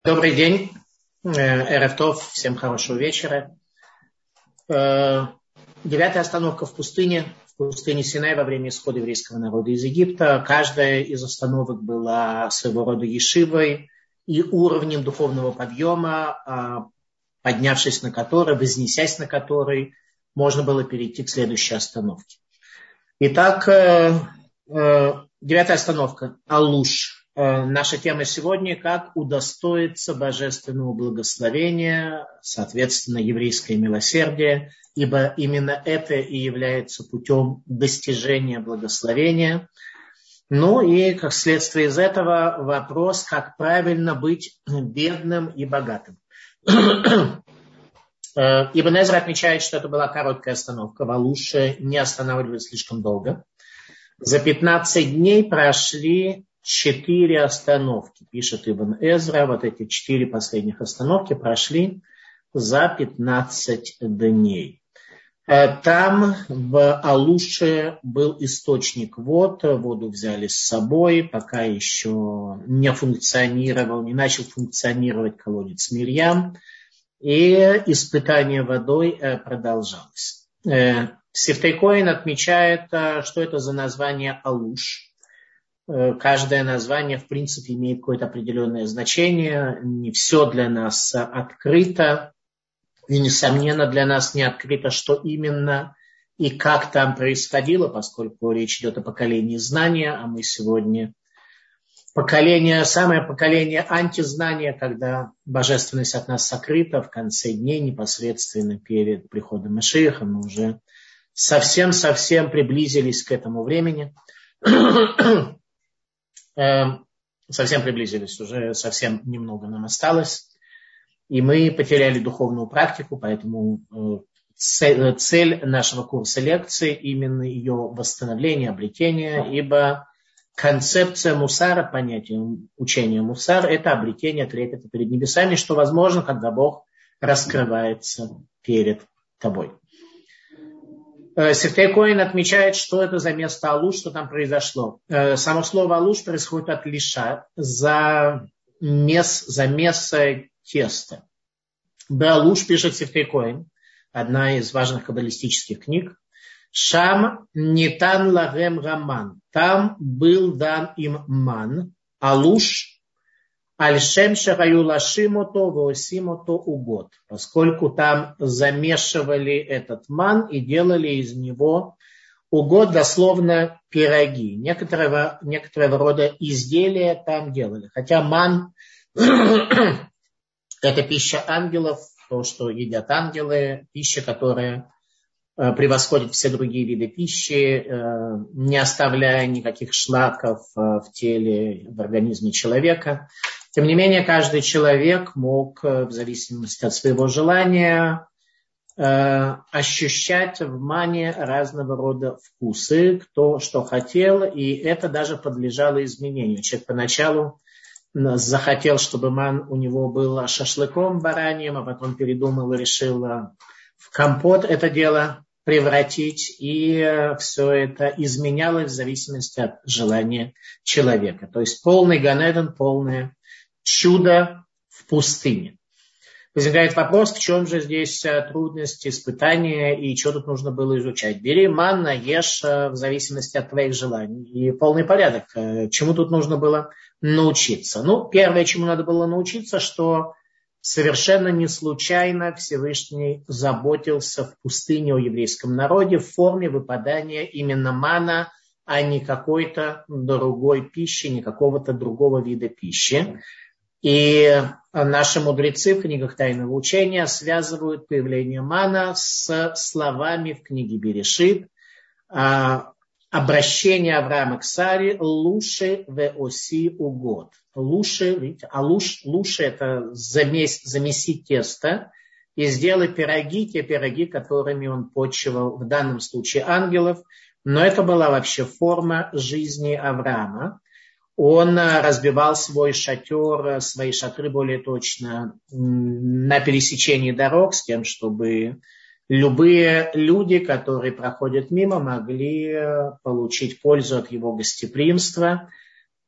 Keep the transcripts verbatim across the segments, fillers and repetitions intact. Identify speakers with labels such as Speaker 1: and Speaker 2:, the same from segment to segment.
Speaker 1: Добрый день, эрев тов, всем хорошего вечера. Девятая остановка в пустыне, в пустыне Синай во время исхода еврейского народа из Египта. Каждая из остановок была своего рода ешивой и уровнем духовного подъема, поднявшись на который, вознесясь на который, можно было перейти к следующей остановке. Итак, девятая остановка – Алуш. Наша тема сегодня – как удостоиться божественного благословения, соответственно, еврейское милосердие, ибо именно это и является путем достижения благословения. Ну и, как следствие из этого, вопрос, как правильно быть бедным и богатым. Ибн Эзра отмечает, что это была короткая остановка, в Алуше не останавливались слишком долго. За пятнадцать дней прошли четыре остановки, пишет Ибн Эзра. Вот эти четыре последних остановки прошли за пятнадцать дней. Там в Алуше был источник вод, воду взяли с собой, пока еще не функционировал, не начал функционировать колодец Мирьям, и испытание водой продолжалось. Сефтей Коэн отмечает, что это за название Алуш. Каждое название, в принципе, имеет какое-то определенное значение. Не все для нас открыто. И, несомненно, для нас не открыто, что именно и как там происходило, поскольку речь идет о поколении знания, а мы сегодня поколение, самое поколение антизнания, когда божественность от нас сокрыта в конце дней, непосредственно перед приходом Машиаха. Мы уже совсем-совсем приблизились к этому времени. Совсем приблизились, уже совсем немного нам осталось. И мы потеряли духовную практику, поэтому цель, цель нашего курса лекций именно ее восстановление, обретение, ибо концепция мусара, понятие учения мусар, это обретение трепета перед небесами, что возможно, когда Бог раскрывается перед тобой. Сефтей Коэн отмечает, что это за место Алуш, что там произошло. Само слово Алуш происходит от лиша, за, мес, за место теста. Беалуш, пишет Сефтей Коэн, одна из важных каббалистических книг. Шам нитан лагем раман. Там был дан им ман. Алуш аль-шем шараю лашимото веосимото угод. Поскольку там замешивали этот ман и делали из него угод, дословно пироги. Некоторого, некоторого рода изделия там делали. Хотя ман это пища ангелов, то, что едят ангелы, пища, которая превосходит все другие виды пищи, не оставляя никаких шлаков в теле, в организме человека. Тем не менее, каждый человек мог, в зависимости от своего желания, ощущать в мане разного рода вкусы, кто что хотел, и это даже подлежало изменению. Человек поначалу захотел, чтобы ман у него был шашлыком бараньим, а потом передумал и решил в компот это дело превратить, и все это изменялось в зависимости от желания человека. То есть полный ганеден, полное чудо в пустыне. Возникает вопрос, в чем же здесь трудности, испытания и что тут нужно было изучать. Бери манна, ешь в зависимости от твоих желаний. И полный порядок. Чему тут нужно было научиться? Ну, первое, чему надо было научиться, что совершенно не случайно Всевышний заботился в пустыне о еврейском народе в форме выпадания именно мана, а не какой-то другой пищи, не какого-то другого вида пищи. И наши мудрецы в книгах Тайного учения связывают появление мана с словами в книге Берешит, обращение Авраама к Саре «Луши ве оси угод». Луши, видите, а луш, луши это замесь, замесить тесто и сделать пироги, те пироги, которыми он почивал в данном случае ангелов. Но это была вообще форма жизни Авраама. Он разбивал свой шатер, свои шатры более точно, на пересечении дорог с тем, чтобы любые люди, которые проходят мимо, могли получить пользу от его гостеприимства.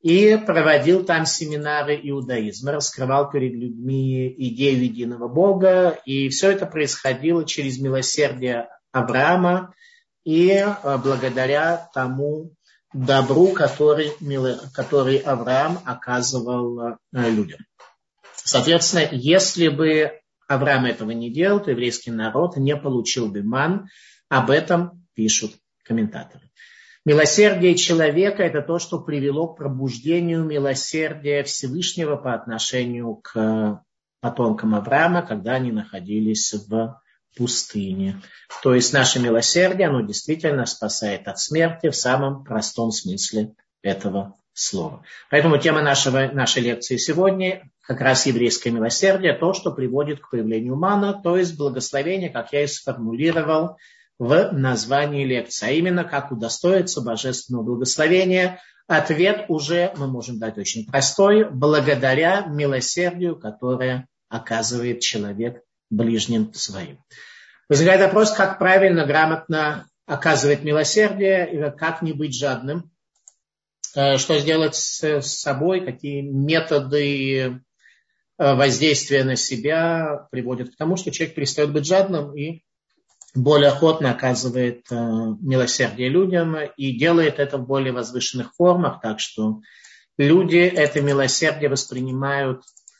Speaker 1: и проводил там семинары иудаизма, раскрывал перед людьми идею единого Бога. И все это происходило через милосердие Авраама и благодаря тому добру, который, который Авраам оказывал людям. Соответственно, если бы Авраам этого не делал, то еврейский народ не получил бы ман. Об этом пишут комментаторы. Милосердие человека – это то, что привело к пробуждению милосердия Всевышнего по отношению к потомкам Авраама, когда они находились в пустыне. То есть наше милосердие, оно действительно спасает от смерти в самом простом смысле этого слова. Поэтому тема нашего, нашей лекции сегодня как раз еврейское милосердие, то, что приводит к появлению мана, то есть благословение, как я и сформулировал в названии лекции, а именно как удостоиться божественного благословения. Ответ уже мы можем дать очень простой: благодаря милосердию, которое оказывает человек ближним своим. Возникает вопрос, как правильно, грамотно оказывать милосердие, и как не быть жадным, что сделать с собой, какие методы воздействия на себя приводят к тому, что человек перестает быть жадным и более охотно оказывает э, милосердие людям и делает это в более возвышенных формах, так что люди это милосердие воспринимают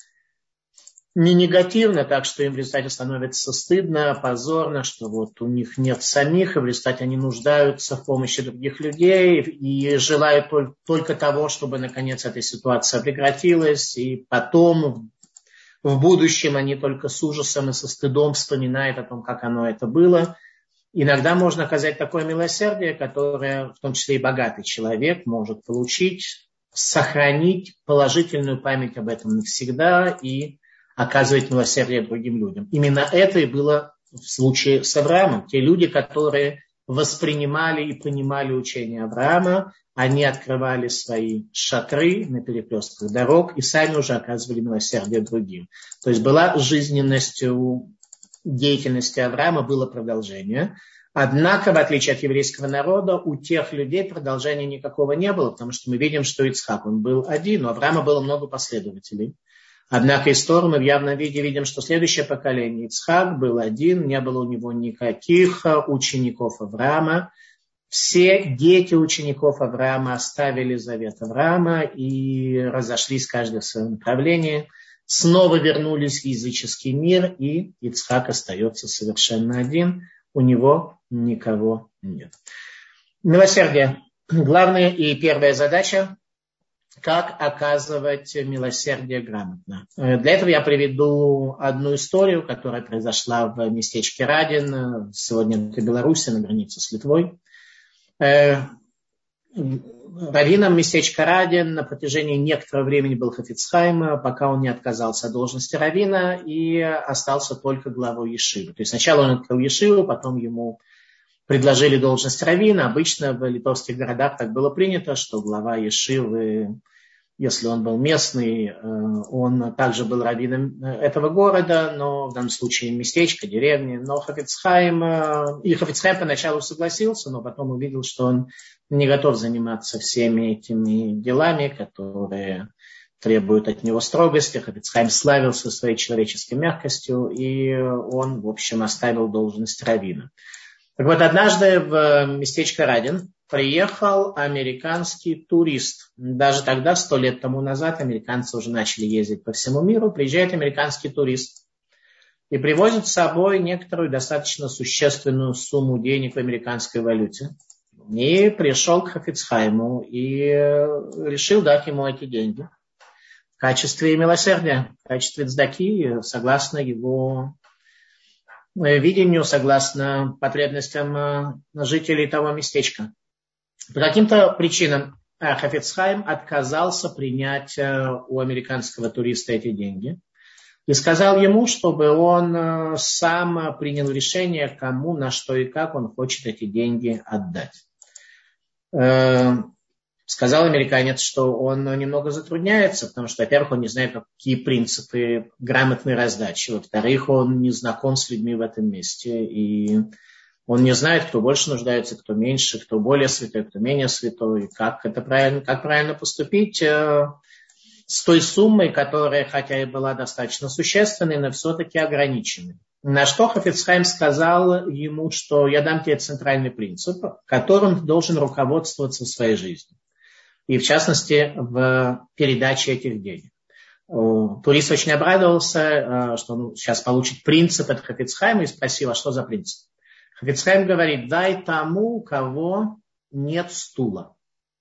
Speaker 1: не негативно, так что им в результате становится стыдно, позорно, что вот у них нет самих, и в результате они нуждаются в помощи других людей и желают только того, чтобы наконец эта ситуация прекратилась, и потом в будущем они только с ужасом и со стыдом вспоминают о том, как оно это было. Иногда можно оказать такое милосердие, которое, в том числе и богатый человек, может получить, сохранить положительную память об этом навсегда и оказывать милосердие другим людям. Именно это и было в случае с Авраамом. Те люди, которые воспринимали и понимали учение Авраама, они открывали свои шатры на перекрестках дорог и сами уже оказывали милосердие другим. То есть была жизненность у деятельности Авраама, было продолжение. Однако, в отличие от еврейского народа, у тех людей продолжения никакого не было, потому что мы видим, что Ицхак, он был один, у Авраама было много последователей. Однако из Торы мы в явном виде видим, что следующее поколение Ицхак был один, не было у него никаких учеников Авраама. Все дети учеников Авраама оставили завет Авраама и разошлись каждый в своем направлении. Снова вернулись в языческий мир, и Ицхак остается совершенно один. У него никого нет. Милосердие. Главная и первая задача – как оказывать милосердие грамотно. Для этого я приведу одну историю, которая произошла в местечке Радин, сегодня в Беларуси, на границе с Литвой. Раввином местечка Радин на протяжении некоторого времени был Хафец Хаим, пока он не отказался от должности раввина и остался только главой ешивы. То есть сначала он открыл ешиву, потом ему предложили должность раввина. Обычно в литовских городах так было принято, что глава ешивы, если он был местный, он также был раввином этого города, но в данном случае местечко, деревни. Но Хафец Хаим, и Хафец Хаим поначалу согласился, но потом увидел, что он не готов заниматься всеми этими делами, которые требуют от него строгости. Хафец Хаим славился своей человеческой мягкостью, и он, в общем, оставил должность раввина. Так вот, однажды в местечко Радин приехал американский турист. Даже тогда, сто лет тому назад, американцы уже начали ездить по всему миру. Приезжает американский турист и привозит с собой некоторую достаточно существенную сумму денег в американской валюте. И пришел к Хафец Хаиму и решил дать ему эти деньги в качестве милосердия, в качестве цдаки, согласно его видению, согласно потребностям жителей того местечка. По каким-то причинам Хафец Хаим отказался принять у американского туриста эти деньги и сказал ему, чтобы он сам принял решение, кому, на что и как он хочет эти деньги отдать. Сказал американец, что он немного затрудняется, потому что, во-первых, он не знает, какие принципы грамотной раздачи, во-вторых, он не знаком с людьми в этом месте, и Он не знает, кто больше нуждается, кто меньше, кто более святой, кто менее святой, как это правильно, как правильно поступить с той суммой, которая, хотя и была достаточно существенной, но все-таки ограниченной. На что Хафец Хаим сказал ему, что я дам тебе центральный принцип, которым должен руководствоваться в своей жизни. И в частности, в передаче этих денег. Турист очень обрадовался, что он сейчас получит принцип от Хафец Хаима и спросил, а что за принцип? Хафец Хаим говорит, дай тому, у кого нет стула.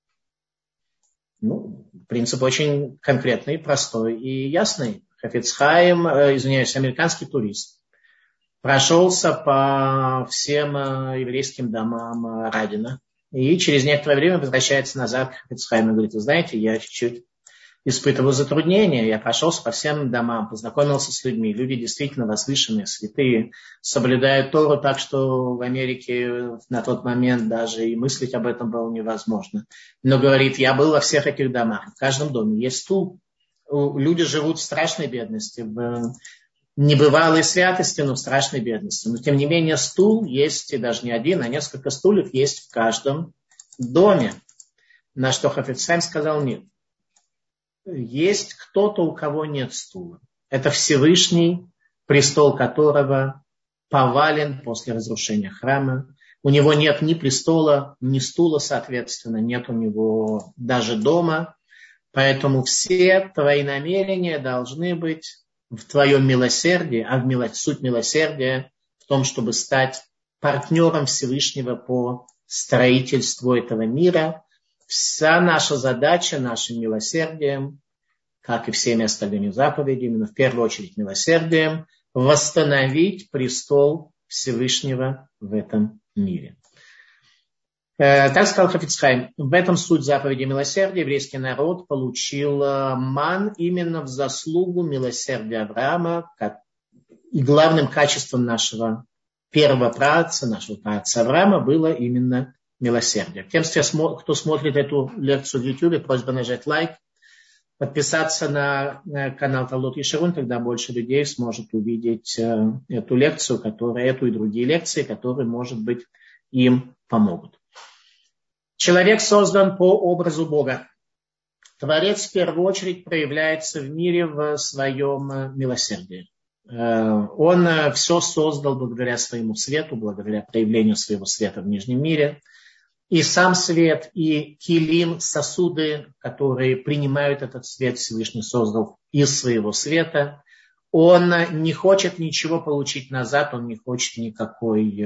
Speaker 1: Ну, принцип очень конкретный, простой и ясный. Хафец Хаим, извиняюсь, американский турист, прошелся по всем еврейским домам Радина и через некоторое время возвращается назад к Хафец Хаиму и говорит, вы знаете, я чуть-чуть испытываю затруднения, я прошелся по всем домам, познакомился с людьми, люди действительно возвышенные, святые, соблюдают Тору так, что в Америке на тот момент даже и мыслить об этом было невозможно. Но говорит, я был во всех этих домах, в каждом доме есть стул, люди живут в страшной бедности, в небывалой святости, но в страшной бедности. Но тем не менее стул есть, и даже не один, а несколько стульев есть в каждом доме. На что Хафец Хаим сказал нет. Есть кто-то, у кого нет стула. Это Всевышний, престол которого повален после разрушения храма. У него нет ни престола, ни стула, соответственно, нет у него даже дома. Поэтому все твои намерения должны быть в твоем милосердии, а в мило... суть милосердия в том, чтобы стать партнером Всевышнего по строительству этого мира. Вся наша задача, нашим милосердием, как и всеми остальными заповедями, но в первую очередь милосердием, восстановить престол Всевышнего в этом мире. Так сказал Хафец Хаим. В этом суть заповеди милосердия. Еврейский народ получил ман именно в заслугу милосердия Авраама. И главным качеством нашего первого праотца, нашего праотца Авраама, было именно милосердие. Тем, кто смотрит эту лекцию в YouTube, просьба нажать лайк, подписаться на канал Талмуд Ешарун, тогда больше людей сможет увидеть эту лекцию, которая, эту и другие лекции, которые, может быть, им помогут. Человек создан по образу Бога. Творец в первую очередь проявляется в мире в своем милосердии. Он все создал благодаря своему свету, благодаря проявлению своего света в нижнем мире. И сам свет, и килим, сосуды, которые принимают этот свет, Всевышний создал из своего света. Он не хочет ничего получить назад, он не хочет никакой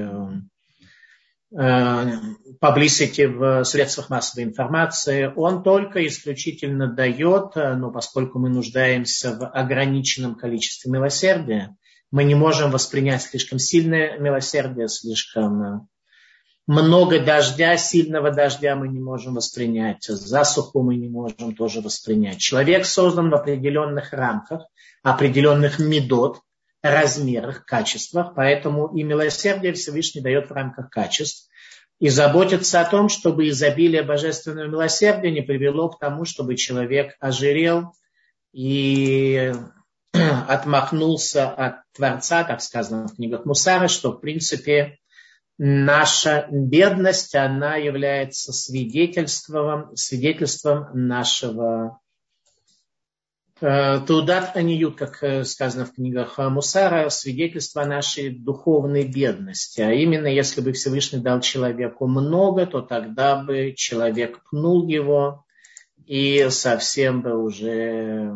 Speaker 1: publicity в средствах массовой информации. Он только исключительно дает, но поскольку мы нуждаемся в ограниченном количестве милосердия, мы не можем воспринять слишком сильное милосердие, слишком много дождя, сильного дождя мы не можем воспринять, засуху мы не можем тоже воспринять. Человек создан в определенных рамках, определенных медот, размерах, качествах, поэтому и милосердие Всевышний дает в рамках качеств и заботится о том, чтобы изобилие божественного милосердия не привело к тому, чтобы человек ожирел и отмахнулся от Творца, как сказано в книгах Мусара, что в принципе наша бедность, она является свидетельством, свидетельством нашего Таудат аниют, как сказано в книгах Мусара, свидетельство нашей духовной бедности. А именно, если бы Всевышний дал человеку много, то тогда бы человек пнул его и совсем бы уже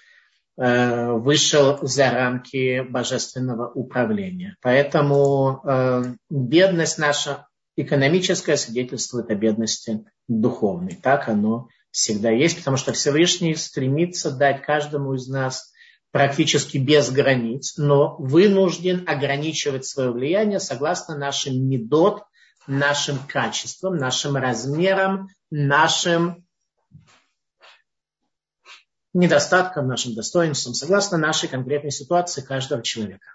Speaker 1: вышел за рамки божественного управления. Поэтому бедность наша экономическая свидетельствует о бедности духовной. Так оно всегда есть, потому что Всевышний стремится дать каждому из нас практически без границ, но вынужден ограничивать свое влияние согласно нашим медот, нашим качествам, нашим размерам, нашим недостаткам, нашим достоинствам, согласно нашей конкретной ситуации каждого человека.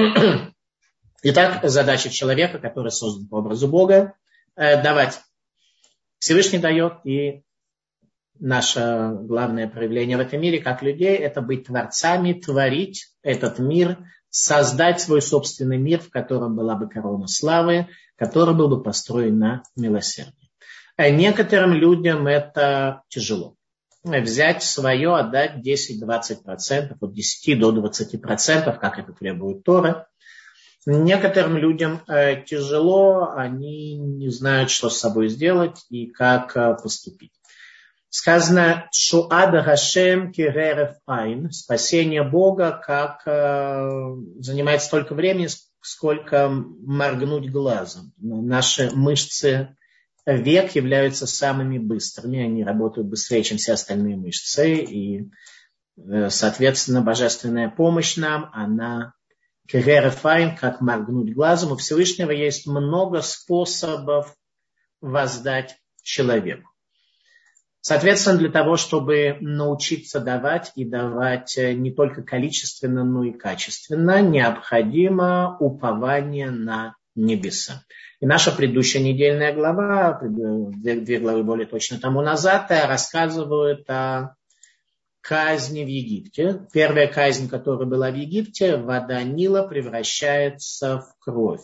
Speaker 1: Итак, задача человека, который создан по образу Бога, давать. Всевышний дает, и наше главное проявление в этом мире, как людей, это быть творцами, творить этот мир создать свой собственный мир, в котором была бы корона славы, который был бы построен на милосердии. А некоторым людям это тяжело. Взять свое, отдать десять-двадцать процентов, от десяти до двадцати процентов, как это требует Тора. Некоторым людям э, тяжело, они не знают, что с собой сделать и как э, поступить. Сказано «Шуада Гашем киререв айн» – спасение Бога, как э, занимает столько времени, сколько моргнуть глазом. Наши мышцы век являются самыми быстрыми, они работают быстрее, чем все остальные мышцы, и, э, соответственно, божественная помощь нам, она Керерефайн, как моргнуть глазом. У Всевышнего есть много способов воздать человеку. Соответственно, для того, чтобы научиться давать и давать не только количественно, но и качественно, необходимо упование на небеса. И наша предыдущая недельная глава, две, две главы более точно тому назад, рассказывают о казни в Египте. Первая казнь, которая была в Египте, вода Нила превращается в кровь.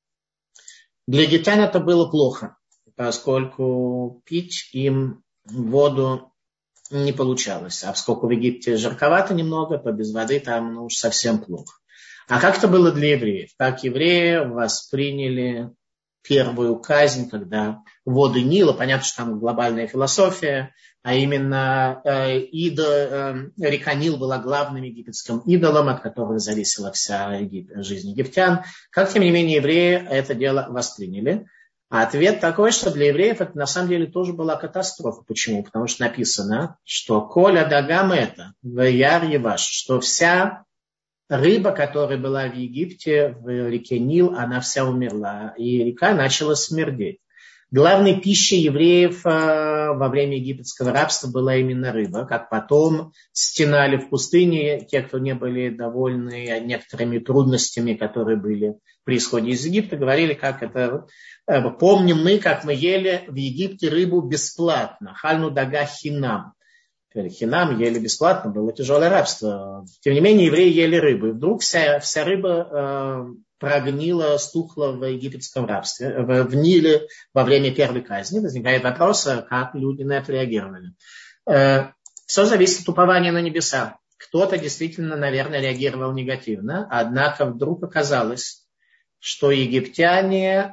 Speaker 1: Для египтян это было плохо, поскольку пить им воду не получалось. А поскольку в Египте жарковато немного, то без воды там ну, уж совсем плохо. А как это было для евреев? Как евреи восприняли первую казнь, когда воды Нила, понятно, что там глобальная философия, а именно э, идол, э, река Нил была главным египетским идолом, от которого зависела вся Егип, жизнь египтян. Как, тем не менее, евреи это дело восприняли. А ответ такой, что для евреев это на самом деле тоже была катастрофа. Почему? Потому что написано, что «Коля дагам это, ваяр еваш», что вся рыба, которая была в Египте, в реке Нил, она вся умерла, и река начала смердеть. Главной пищей евреев во время египетского рабства была именно рыба, как потом стенали в пустыне те, кто не были довольны некоторыми трудностями, которые были при исходе из Египта, говорили, как это, помним мы, как мы ели в Египте рыбу бесплатно, хальну дага хинам. Хинам ели бесплатно, было тяжелое рабство. Тем не менее, евреи ели рыбу. И вдруг вся, вся рыба э, прогнила, стухла в египетском рабстве, в, в Ниле во время первой казни. Возникает вопрос, как люди на это реагировали. Э, все зависит от упования на небеса. Кто-то действительно, наверное, реагировал негативно, однако вдруг оказалось, что египтяне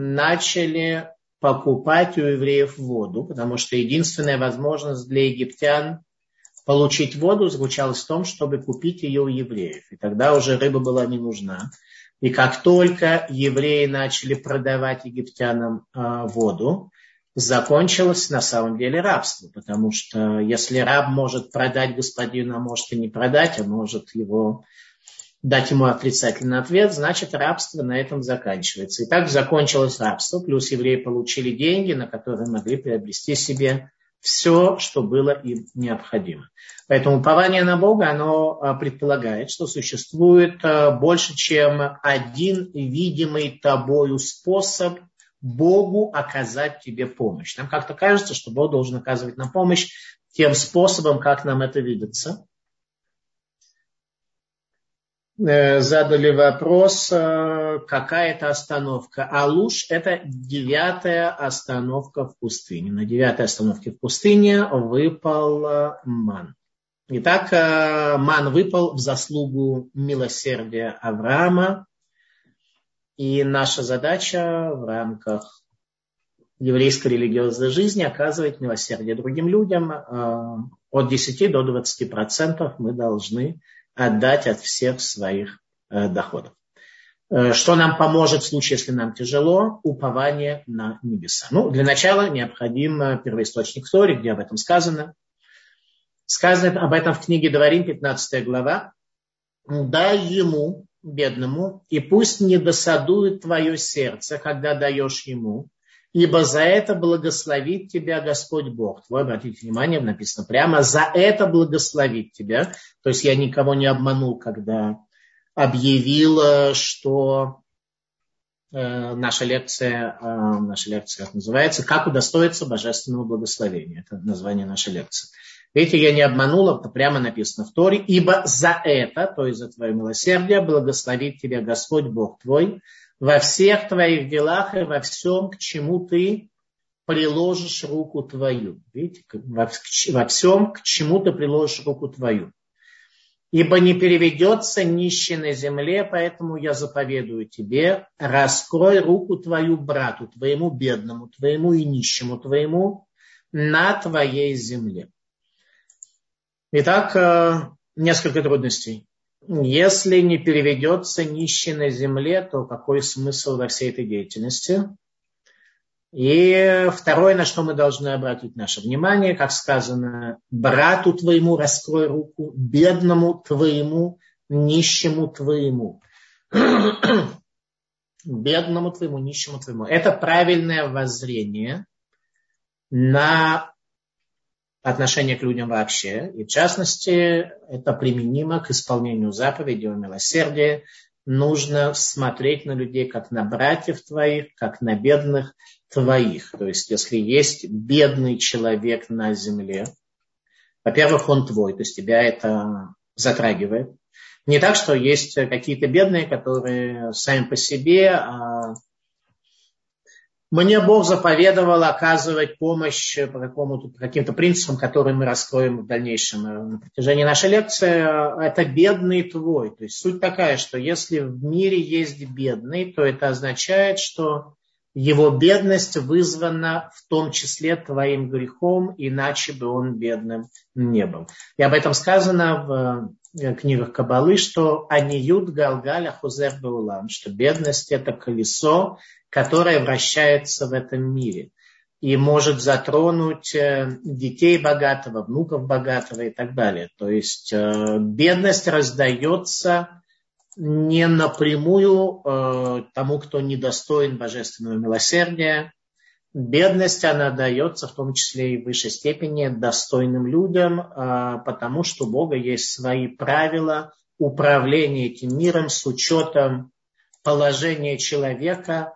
Speaker 1: начали покупать у евреев воду, потому что единственная возможность для египтян получить воду заключалась в том, чтобы купить ее у евреев. И тогда уже рыба была не нужна. И как только евреи начали продавать египтянам э, воду, закончилось на самом деле рабство. Потому что если раб может продать господину, а может и не продать, а может его дать ему отрицательный ответ, значит, рабство на этом заканчивается. И так закончилось рабство, плюс евреи получили деньги, на которые могли приобрести себе все, что было им необходимо. Поэтому упование на Бога, оно предполагает, что существует больше, чем один видимый тобою способ Богу оказать тебе помощь. Нам как-то кажется, что Бог должен оказывать нам помощь тем способом, как нам это видится. Задали вопрос, какая это остановка. Алуш – это девятая остановка в пустыне. На девятой остановке в пустыне выпал ман. Итак, ман выпал в заслугу милосердия Авраама. И наша задача в рамках еврейской религиозной жизни оказывать милосердие другим людям. От десяти до двадцати процентов мы должны отдать от всех своих э, доходов. Э, что нам поможет в случае, если нам тяжело? Упование на небеса. Ну, для начала необходим первоисточник Торы, где об этом сказано. Сказано об этом в книге Дворим, пятнадцатая глава. «Дай ему, бедному, и пусть не досадует твое сердце, когда даешь ему, ибо за это благословит тебя Господь Бог твой». Обратите внимание, написано прямо: «За это благословит тебя». То есть я никого не обманул, когда объявил, что э, наша лекция, э, наша лекция как называется, «Как удостоиться божественного благословения». Это название нашей лекции. Видите, я не обманула, это прямо написано в Торе. Ибо за это, то есть за твое милосердие, благословит тебя Господь Бог твой во всех твоих делах и во всем, к чему ты приложишь руку твою. Видите, во, во всем, к чему ты приложишь руку твою. Ибо не переведется нищий на земле, поэтому я заповедую тебе, раскрой руку твою брату твоему, бедному твоему и нищему твоему на твоей земле. Итак, несколько трудностей. Если не переведется нищий на земле, то какой смысл во всей этой деятельности? И второе, на что мы должны обратить наше внимание, как сказано, брату твоему раскрой руку, бедному твоему, нищему твоему. Бедному твоему, нищему твоему. Это правильное воззрение на отношение к людям вообще. И в частности, это применимо к исполнению заповедей о милосердии. Нужно смотреть на людей как на братьев твоих, как на бедных твоих. То есть, если есть бедный человек на земле, во-первых, он твой, то есть тебя это затрагивает. Не так, что есть какие-то бедные, которые сами по себе... А мне Бог заповедовал оказывать помощь по, какому-то, по каким-то принципам, которые мы раскроем в дальнейшем на протяжении нашей лекции. Это бедный твой. То есть суть такая, что если в мире есть бедный, то это означает, что его бедность вызвана в том числе твоим грехом, иначе бы он бедным не был. И об этом сказано в книгах Каббалы, что аниют галгаля хузер беулам, что бедность это колесо, которое вращается в этом мире и может затронуть детей богатого, внуков богатого и так далее. То есть бедность раздается не напрямую э, тому, кто недостоин божественного милосердия. Бедность, она дается в том числе и в высшей степени достойным людям, э, потому что у Бога есть свои правила управления этим миром с учетом положения человека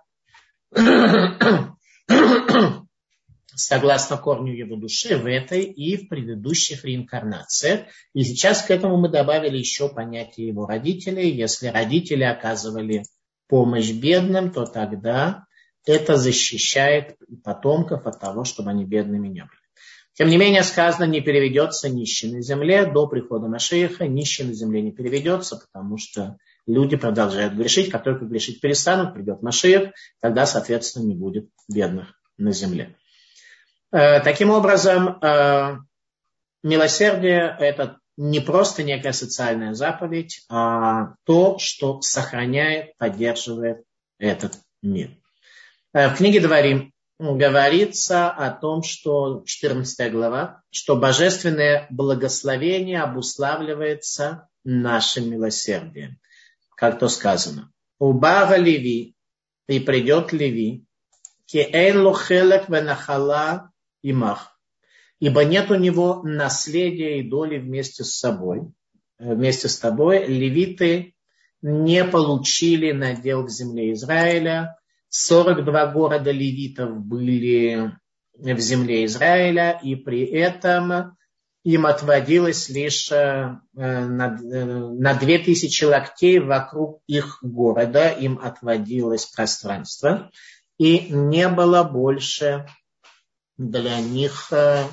Speaker 1: согласно корню его души в этой и в предыдущих реинкарнациях. И сейчас к этому мы добавили еще понятие его родителей. Если родители оказывали помощь бедным, то тогда это защищает потомков от того, чтобы они бедными не были. Тем не менее, сказано, не переведется нищий на земле до прихода Машиаха. Нищий на земле не переведется, потому что люди продолжают грешить. Как только грешить перестанут, придет Машиах, тогда, соответственно, не будет бедных на земле. Таким образом, милосердие – это не просто некая социальная заповедь, а то, что сохраняет, поддерживает этот мир. В книге Дворим говорится о том, что, четырнадцатая глава, что божественное благословение обуславливается нашим милосердием. Как то сказано. «Убава Леви, и придет Леви, ки эйн ло хелек венахала имах, ибо нет у него наследия и доли вместе с собой, вместе с тобой. Левиты не получили надел в земле Израиля. сорок два города левитов были в земле Израиля, и при этом им отводилось лишь на, на две тысячи локтей вокруг их города, им отводилось пространство, и не было больше для них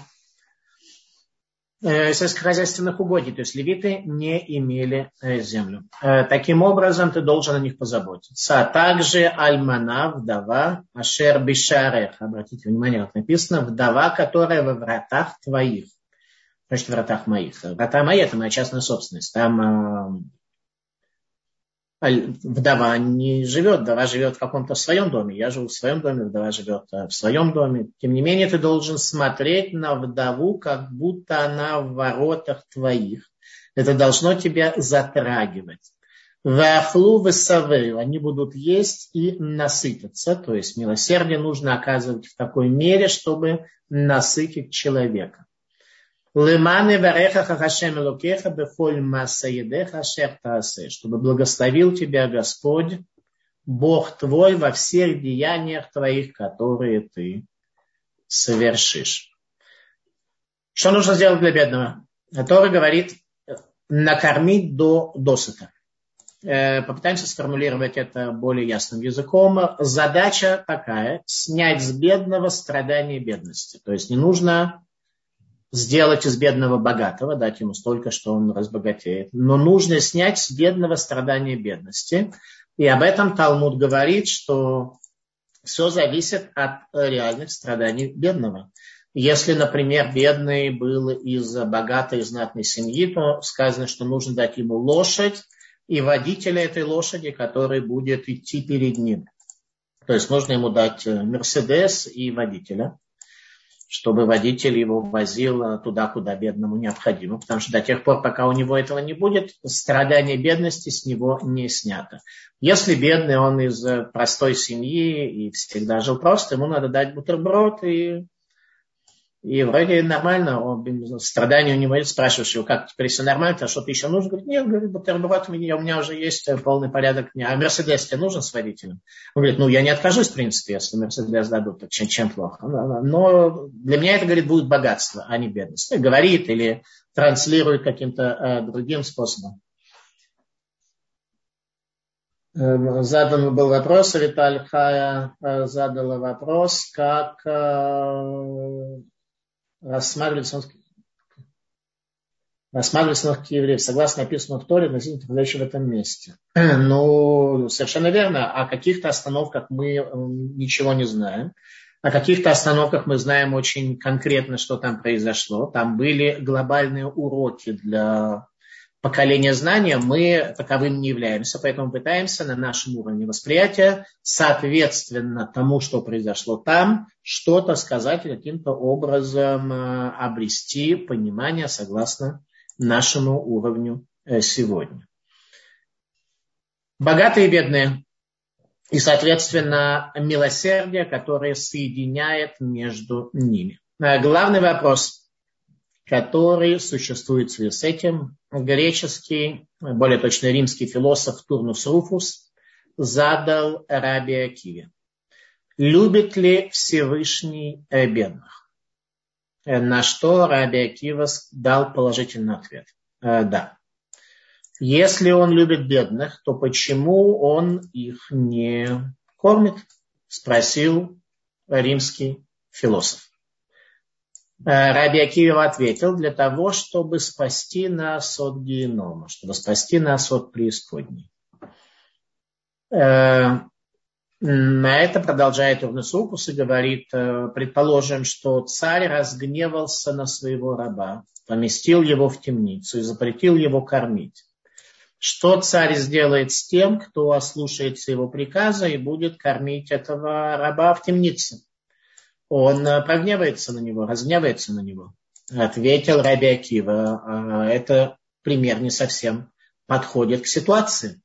Speaker 1: сельскохозяйственных угодий. То есть левиты не имели землю. Таким образом, ты должен о них позаботиться. А также альмана, вдова, ашер бишарех. Обратите внимание, как написано, вдова, которая во вратах твоих. Значит, в вратах моих. Врата мои – это моя частная собственность. Там вдова не живет, вдова живет в каком-то своем доме. Я живу в своем доме, вдова живет в своем доме. Тем не менее, ты должен смотреть на вдову, как будто она в воротах твоих. Это должно тебя затрагивать. Вахлу весавы, они будут есть и насытиться. То есть милосердие нужно оказывать в такой мере, чтобы насытить человека. Чтобы благословил тебя Господь, Бог твой, во всех деяниях твоих, которые ты совершишь. Что нужно сделать для бедного? Тора говорит, накормить до досыта. Попытаемся сформулировать это более ясным языком. Задача такая: снять с бедного страдания бедности. То есть не нужно сделать из бедного богатого, дать ему столько, что он разбогатеет. Но нужно снять с бедного страдания бедности. И об этом Талмуд говорит, что все зависит от реальных страданий бедного. Если, например, бедный был из богатой и знатной семьи, то сказано, что нужно дать ему лошадь и водителя этой лошади, который будет идти перед ним. То есть нужно ему дать Мерседес и водителя, чтобы водитель его возил туда, куда бедному необходимо. Потому что до тех пор, пока у него этого не будет, страдание бедности с него не снято. Если бедный, он из простой семьи и всегда жил просто, ему надо дать бутерброд и... И вроде нормально, он, страдания у него нет, спрашиваешь его, как теперь все нормально, а что-то еще нужно? Говорит, нет, говорит, бутерброд у меня, у меня уже есть полный порядок. А Мерседес тебе нужен с водителем? Он говорит, ну я не откажусь, в принципе, если Мерседес дадут, так чем, чем плохо. Но для меня это, говорит, будет богатство, а не бедность. Говорит или транслирует каким-то э, другим способом. Задан был вопрос, Виталь Хая задала вопрос, как... Э, рассматривается он, рассматривается он как еврей, согласно написанному в Торе, относительно в этом месте. Ну, совершенно верно. О каких-то остановках мы ничего не знаем. О каких-то остановках мы знаем очень конкретно, что там произошло. Там были глобальные уроки для поколения знания. Мы таковым не являемся, поэтому пытаемся на нашем уровне восприятия, соответственно тому, что произошло там, что-то сказать, каким-то образом обрести понимание согласно нашему уровню сегодня. Богатые и бедные. И, соответственно, милосердие, которое соединяет между ними. Главный вопрос, который существует в связи с этим, греческий, более точно римский философ Турнус Руфус задал Раби Акиве. Любит ли Всевышний бедных? На что Раби Акива дал положительный ответ. Да. Если он любит бедных, то почему он их не кормит? Спросил римский философ. Раби Акива ответил, для того, чтобы спасти нас от генома, чтобы спасти нас от преисподней. На это продолжает Турнус Руфус и говорит, предположим, что царь разгневался на своего раба, поместил его в темницу и запретил его кормить. Что царь сделает с тем, кто ослушается его приказа и будет кормить этого раба в темнице? Он прогневается на него, разгневается на него. Ответил Раби Акива, это пример не совсем подходит к ситуации.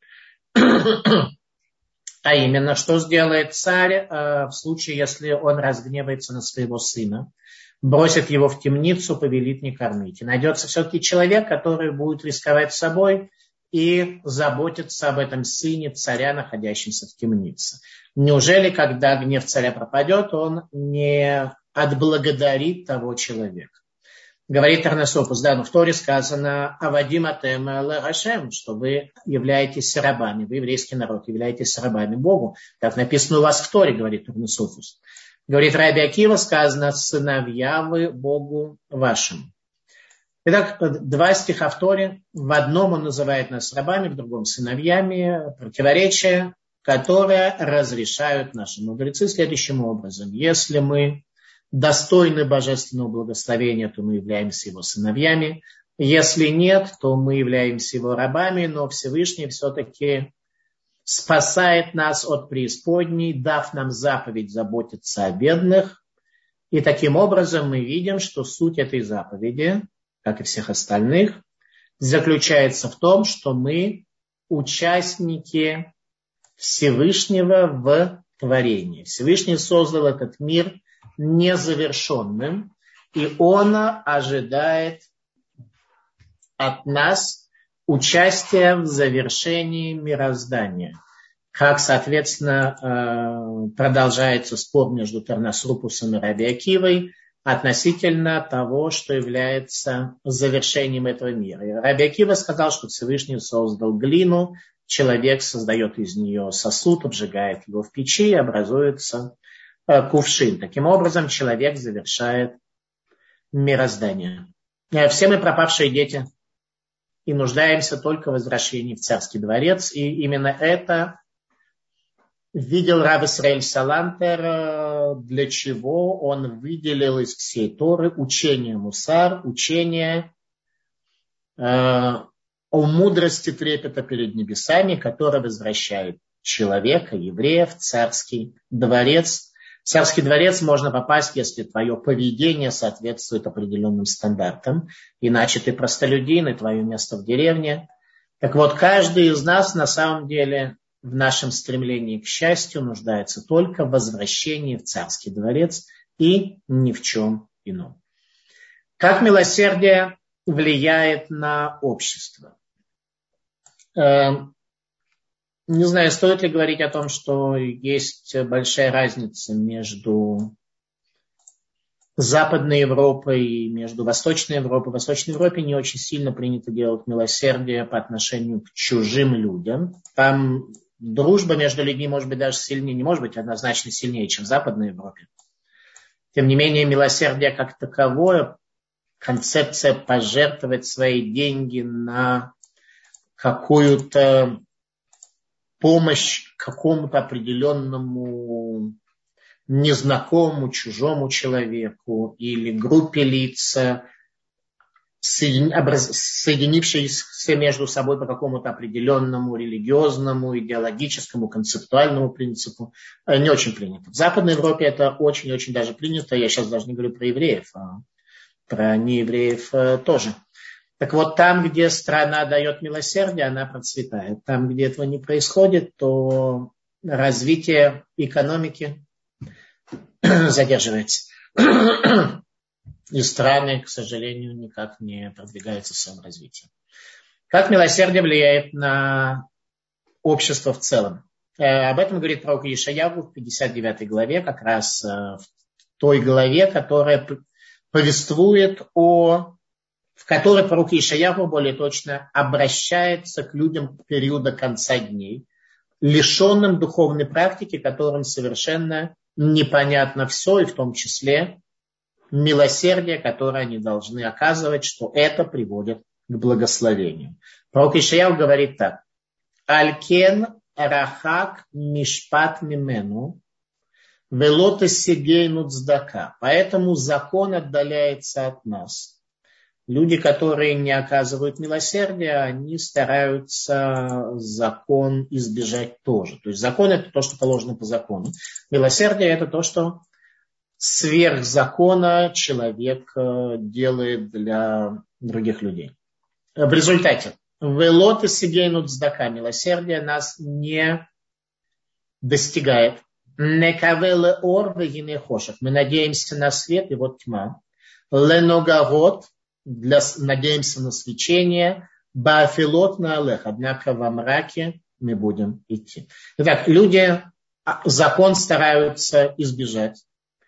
Speaker 1: А именно, что сделает царь в случае, если он разгневается на своего сына, бросит его в темницу, повелит не кормить. И найдется все-таки человек, который будет рисковать собой и заботиться об этом сыне царя, находящемся в темнице. Неужели, когда гнев царя пропадет, он не отблагодарит того человека? Говорит Турнус Руфус, да, но в Торе сказано «Авадим атем эль Хашем», что вы являетесь рабами, вы, еврейский народ, являетесь рабами Богу. Так написано у вас в Торе, говорит Турнус Руфус. Говорит Раби Акива, сказано «Сыновья вы Богу вашему». Итак, два стиха в Торе. В одном он называет нас рабами, в другом сыновьями. Противоречия, которые разрешают наши мудрецы следующим образом. Если мы достойны божественного благословения, то мы являемся его сыновьями. Если нет, то мы являемся его рабами, но Всевышний все-таки спасает нас от преисподней, дав нам заповедь заботиться о бедных. И таким образом мы видим, что суть этой заповеди, как и всех остальных, заключается в том, что мы участники Всевышнего в творении. Всевышний создал этот мир незавершенным, и он ожидает от нас участия в завершении мироздания. Как, соответственно, продолжается спор между Турнус Руфусом и Раби Акивой. относительно того, что является завершением этого мира. Раби Акива сказал, что Всевышний создал глину, человек создает из нее сосуд, обжигает его в печи, и образуется кувшин. Таким образом, человек завершает мироздание. Все мы пропавшие дети и нуждаемся только в возвращении в царский дворец. И именно это видел рав Исраэль Салантер, для чего он выделил из всей Торы учение Мусар, учение э, о мудрости трепета перед небесами, которое возвращает человека, еврея, в царский дворец. В царский дворец можно попасть, если твое поведение соответствует определенным стандартам. Иначе ты простолюдин, и твое место в деревне. Так вот, каждый из нас на самом деле в нашем стремлении к счастью нуждается только в возвращении в царский дворец и ни в чем ином. Как милосердие влияет на общество? Не знаю, стоит ли говорить о том, что есть большая разница между Западной Европой и между Восточной Европой. В Восточной Европе не очень сильно принято делать милосердие по отношению к чужим людям. Там дружба между людьми может быть даже сильнее, не может быть однозначно сильнее, чем в Западной Европе. Тем не менее, милосердие как таковое, концепция пожертвовать свои деньги на какую-то помощь какому-то определенному незнакомому, чужому человеку или группе лиц, соединившиеся между собой по какому-то определенному религиозному, идеологическому, концептуальному принципу, не очень принято. В Западной Европе это очень-очень даже принято. Я сейчас даже не говорю про евреев, а про неевреев тоже. Так вот, там, где страна дает милосердие, она процветает. Там, где этого не происходит, то развитие экономики задерживается. И страны, к сожалению, никак не продвигаются в своем развитии. Как милосердие влияет на общество в целом? Об этом говорит пророк Ешаяху в пятьдесят девятой главе, как раз в той главе, которая повествует о... в которой пророк Ешаяху, более точно, обращается к людям периода конца дней, лишенным духовной практики, которым совершенно непонятно все, и в том числе милосердие, которое они должны оказывать, что это приводит к благословению. Пророк Ешаяху говорит так: «Алькен рахак мишпат мимену велот эссигейну цдака». Поэтому закон отдаляется от нас. Люди, которые не оказывают милосердия, они стараются закон избежать тоже. То есть закон – это то, что положено по закону. Милосердие – это то, что сверх закона человек делает для других людей. В результате велот эссигейну цдака, милосердие нас не достигает. Некавеле ор вегине хошек. Мы надеемся на свет, и вот тьма. Леногавот. Для, надеемся на свечение, баафилот на алех, однако во мраке мы будем идти. Итак, люди закон стараются избежать,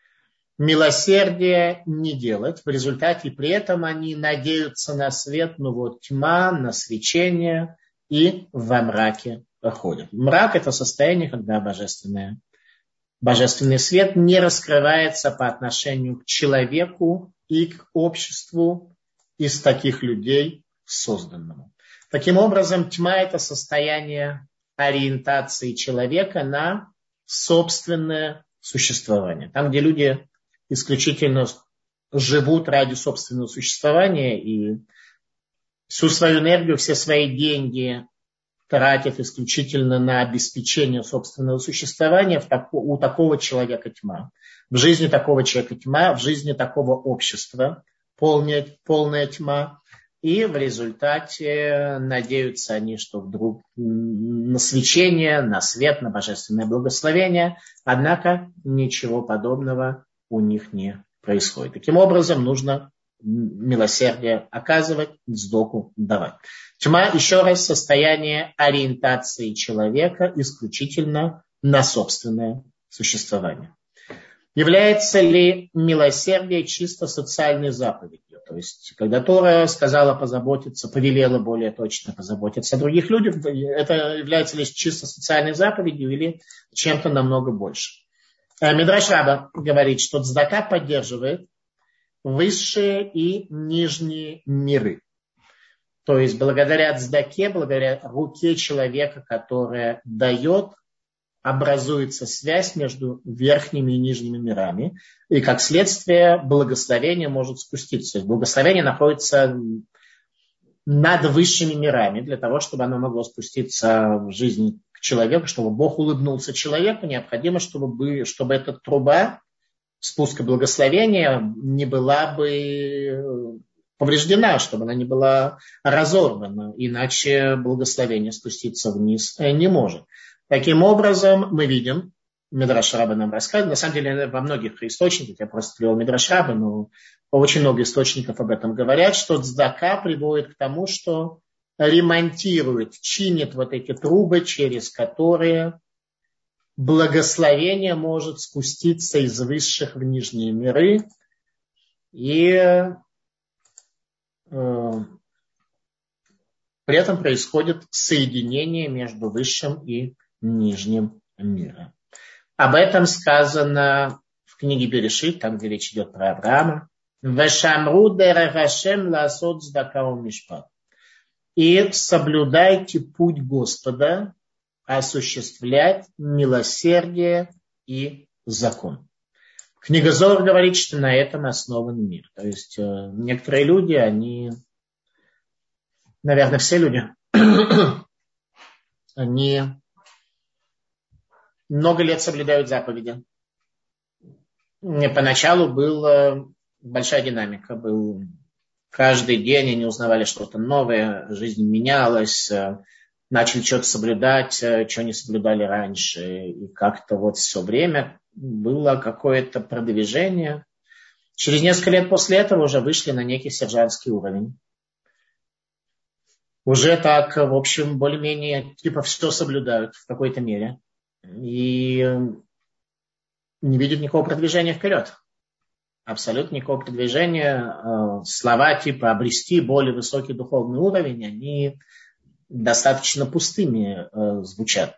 Speaker 1: милосердие не делать, в результате при этом они надеются на свет, но вот тьма, на свечение и во мраке ходят. Мрак – это состояние, когда божественное, божественный свет не раскрывается по отношению к человеку и к обществу из таких людей созданному. Таким образом, тьма – это состояние ориентации человека на собственное существование. Там, где люди исключительно живут ради собственного существования и всю свою энергию, все свои деньги тратят исключительно на обеспечение собственного существования, у такого человека тьма. В жизни такого человека тьма, в жизни такого общества Полная, полная тьма, и в результате надеются они, что вдруг на свечение, на свет, на божественное благословение, однако ничего подобного у них не происходит. Таким образом, нужно милосердие оказывать, цдоку давать. Тьма, еще раз, состояние ориентации человека исключительно на собственное существование. Является ли милосердие чисто социальной заповедью? То есть, когда Тора сказала позаботиться, повелела более точно позаботиться о других людях, это является лишь чисто социальной заповедью или чем-то намного больше? Мидраш Раба говорит, что цдака поддерживает высшие и нижние миры. То есть, благодаря цдаке, благодаря руке человека, которая дает, образуется связь между верхними и нижними мирами, и как следствие благословение может спуститься. То есть благословение находится над высшими мирами. Для того, чтобы оно могло спуститься в жизнь к человеку, чтобы Бог улыбнулся человеку, необходимо, чтобы, чтобы эта труба спуска благословения не была бы повреждена, чтобы она не была разорвана, иначе благословение спуститься вниз не может. Таким образом, мы видим, Мидраш Раба нам рассказывает, на самом деле во многих источниках, я просто привел Мидраш Раба, но очень много источников об этом говорят, что цдака приводит к тому, что ремонтирует, чинит вот эти трубы, через которые благословение может спуститься из высших в нижние миры, и э, при этом происходит соединение между высшим и нижним миром. Об этом сказано в книге Берешит, там, где речь идет про Авраама. «Вешамру дерех Хашем лаасот цдака умишпат». И соблюдайте путь Господа, осуществлять милосердие и закон. Книга Зоар говорит, что на этом основан мир. То есть э, некоторые люди, они, наверное, все люди, они много лет соблюдают заповеди. Поначалу была большая динамика. Был каждый день они узнавали что-то новое, жизнь менялась, начали что-то соблюдать, что не соблюдали раньше. И как-то вот все время было какое-то продвижение. Через несколько лет после этого уже вышли на некий сержантский уровень. Уже так, в общем, более-менее типа все соблюдают в какой-то мере. И не видят никакого продвижения вперед. Абсолютно никакого продвижения. Слова типа обрести более высокий духовный уровень, они достаточно пустыми звучат.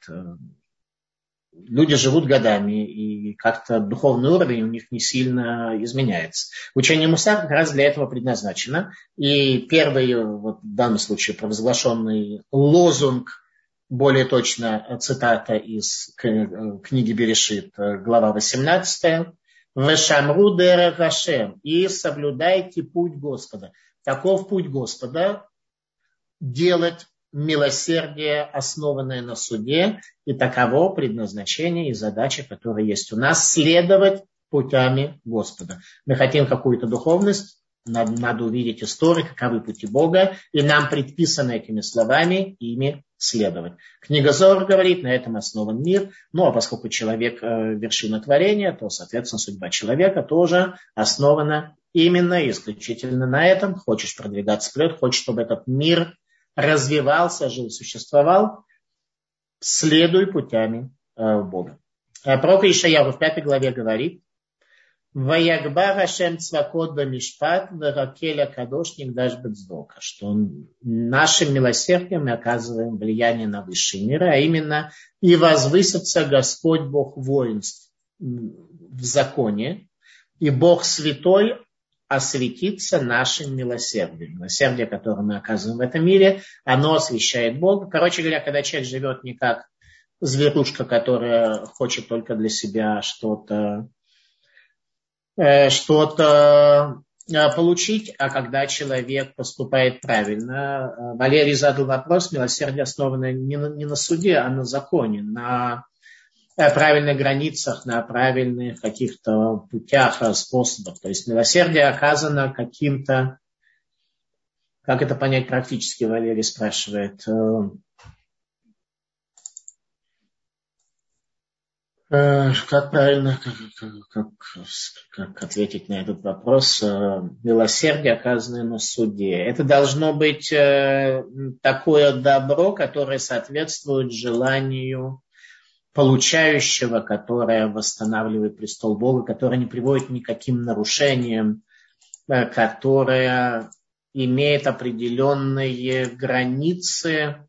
Speaker 1: Люди живут годами, и как-то духовный уровень у них не сильно изменяется. Учение Мусар как раз для этого предназначено. И первый, вот в данном случае, провозглашенный лозунг, более точно цитата из книги Берешит, глава восемнадцатая. «Вешамру дерех Хашем» и соблюдайте путь Господа. Таков путь Господа — делать милосердие, основанное на суде, и таково предназначение и задача, которая есть у нас, следовать путями Господа. Мы хотим какую-то духовность, надо, надо увидеть историю, каковы пути Бога, и нам предписано этими словами ими следовать. Книга Зоар говорит, на этом основан мир. Ну, а поскольку человек э, вершина творения, то, соответственно, судьба человека тоже основана именно и исключительно на этом. Хочешь продвигаться вперед, хочешь, чтобы этот мир развивался, жил, существовал, следуй путями э, Бога. Пророк Ишаяху в пятой главе говорит: «Ваягбар Хашем цвакот бамишпат варакеля кадош нигдаш бецдока», что нашим милосердием мы оказываем влияние на высшие миры, а именно и возвысится Господь Бог воинств в законе, и Бог святой осветится нашим милосердием. Милосердие, которое мы оказываем в этом мире, оно освещает Бога. Короче говоря, когда человек живет не как зверушка, которая хочет только для себя что-то, э, что-то получить, а когда человек поступает правильно. Валерий задал вопрос: милосердие основано не на, не на суде, а на законе, на правильных границах, на правильных каких-то путях, способах. То есть милосердие оказано каким-то... Как это понять практически, Валерий спрашивает. Как правильно, как, как, как ответить на этот вопрос? Милосердие, оказанное на суде. Это должно быть такое добро, которое соответствует желанию получающего, которое восстанавливает престол Бога, которое не приводит ни к каким нарушениям, которое имеет определенные границы.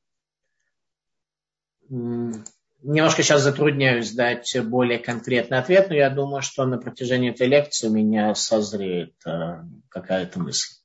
Speaker 1: Немножко сейчас затрудняюсь дать более конкретный ответ, но я думаю, что на протяжении этой лекции у меня созреет какая-то мысль.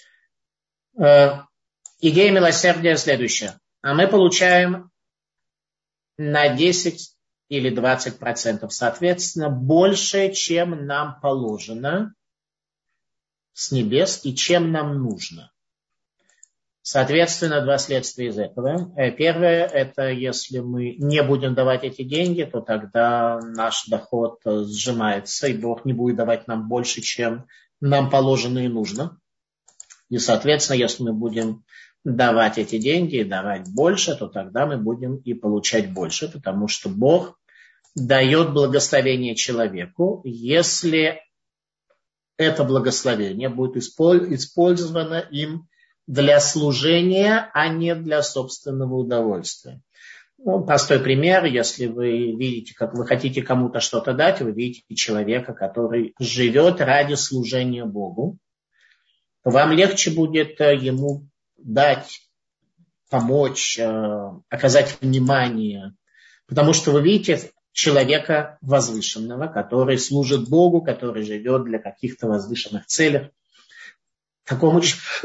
Speaker 1: Идея милосердия следующая. А мы получаем на десять или двадцать процентов, соответственно, больше, чем нам положено с небес и чем нам нужно. Соответственно, два следствия из этого. Первое, это если мы не будем давать эти деньги, то тогда наш доход сжимается, и Бог не будет давать нам больше, чем нам положено и нужно. И, соответственно, если мы будем давать эти деньги и давать больше, то тогда мы будем и получать больше, потому что Бог дает благословение человеку, если это благословение будет использовано им для служения, а не для собственного удовольствия. Ну, простой пример, если вы видите, как вы хотите кому-то что-то дать, вы видите человека, который живет ради служения Богу, то вам легче будет ему дать, помочь, оказать внимание, потому что вы видите человека возвышенного, который служит Богу, который живет для каких-то возвышенных целей. Такому,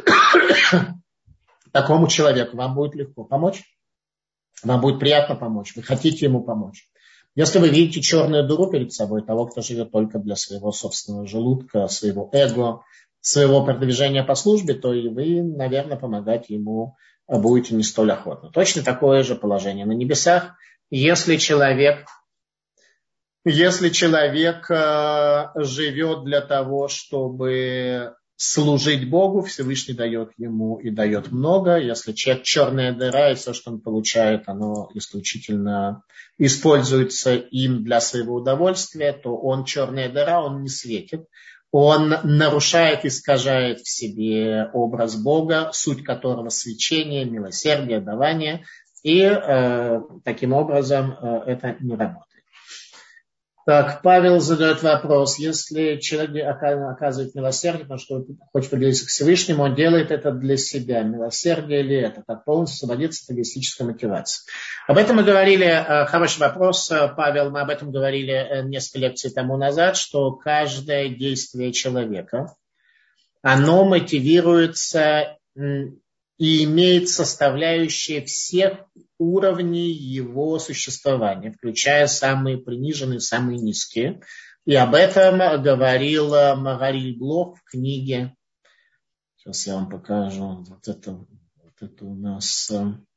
Speaker 1: такому человеку вам будет легко помочь, вам будет приятно помочь, вы хотите ему помочь. Если вы видите черную дыру перед собой, того, кто живет только для своего собственного желудка, своего эго, своего продвижения по службе, то и вы, наверное, помогать ему будете не столь охотно. Точно такое же положение на небесах. Если человек, если человек живет для того, чтобы служить Богу, Всевышний дает ему и дает много. Если человек черная дыра, и все, что он получает, оно исключительно используется им для своего удовольствия, то он черная дыра, он не светит. Он нарушает, искажает в себе образ Бога, суть которого свечение, милосердие, давание. И э, таким образом э, это не работает. Так, Павел задает вопрос. Если человек оказывает милосердие, потому что хочет приблизиться к Всевышнему, он делает это для себя. Милосердие ли это? Как полностью освободиться от эгоистической мотивации? Об этом мы говорили, хороший вопрос, Павел, мы об этом говорили несколько лекций тому назад, что каждое действие человека, оно мотивируется и имеет составляющие всех уровней его существования, включая самые приниженные, самые низкие. И об этом говорил Магариль Блох в книге. Сейчас я вам покажу. Вот это, вот это у нас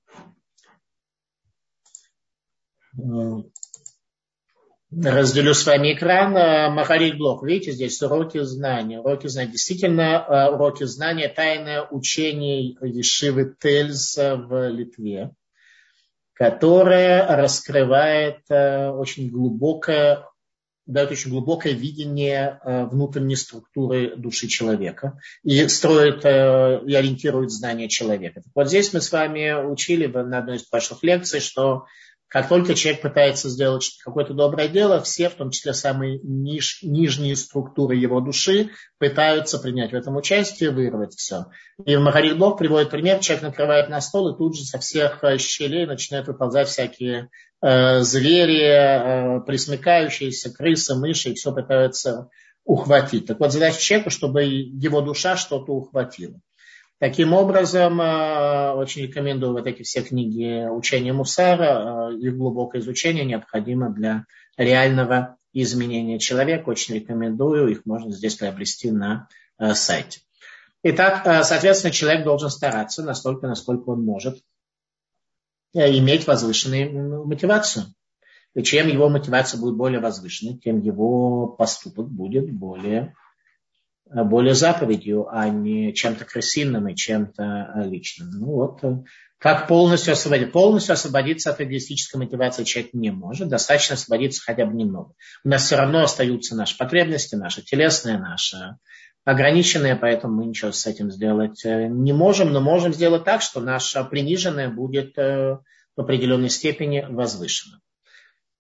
Speaker 1: разделю с вами экран. Магариль Блох. Видите, здесь уроки знания. Уроки знания. Действительно, уроки знания, тайное учение Ешивы Тельс в Литве, которое раскрывает очень глубокое, дает очень глубокое видение внутренней структуры души человека и строит и ориентирует знания человека. Так вот здесь мы с вами учили на одной из прошлых лекций, что как только человек пытается сделать какое-то доброе дело, все, в том числе самые ниж, нижние структуры его души, пытаются принять в этом участие, вырвать все. И Магариль Блох приводит пример, человек накрывает на стол, и тут же со всех щелей начинают выползать всякие э, звери, э, пресмыкающиеся, крысы, мыши, и все пытаются ухватить. Так вот, задача человека, чтобы его душа что-то ухватила. Таким образом, очень рекомендую вот эти все книги учения Мусара. Их глубокое изучение необходимо для реального изменения человека. Очень рекомендую. Их можно здесь приобрести на сайте. Итак, соответственно, человек должен стараться настолько, насколько он может иметь возвышенную мотивацию. И чем его мотивация будет более возвышенной, тем его поступок будет более более заповедью, а не чем-то крысиным и чем-то личным. Ну вот, как полностью освободиться? Полностью освободиться от эгоистической мотивации человек не может. Достаточно освободиться хотя бы немного. У нас все равно остаются наши потребности, наши телесные, наши ограниченные, поэтому мы ничего с этим сделать не можем, но можем сделать так, что наше приниженное будет в определенной степени возвышено.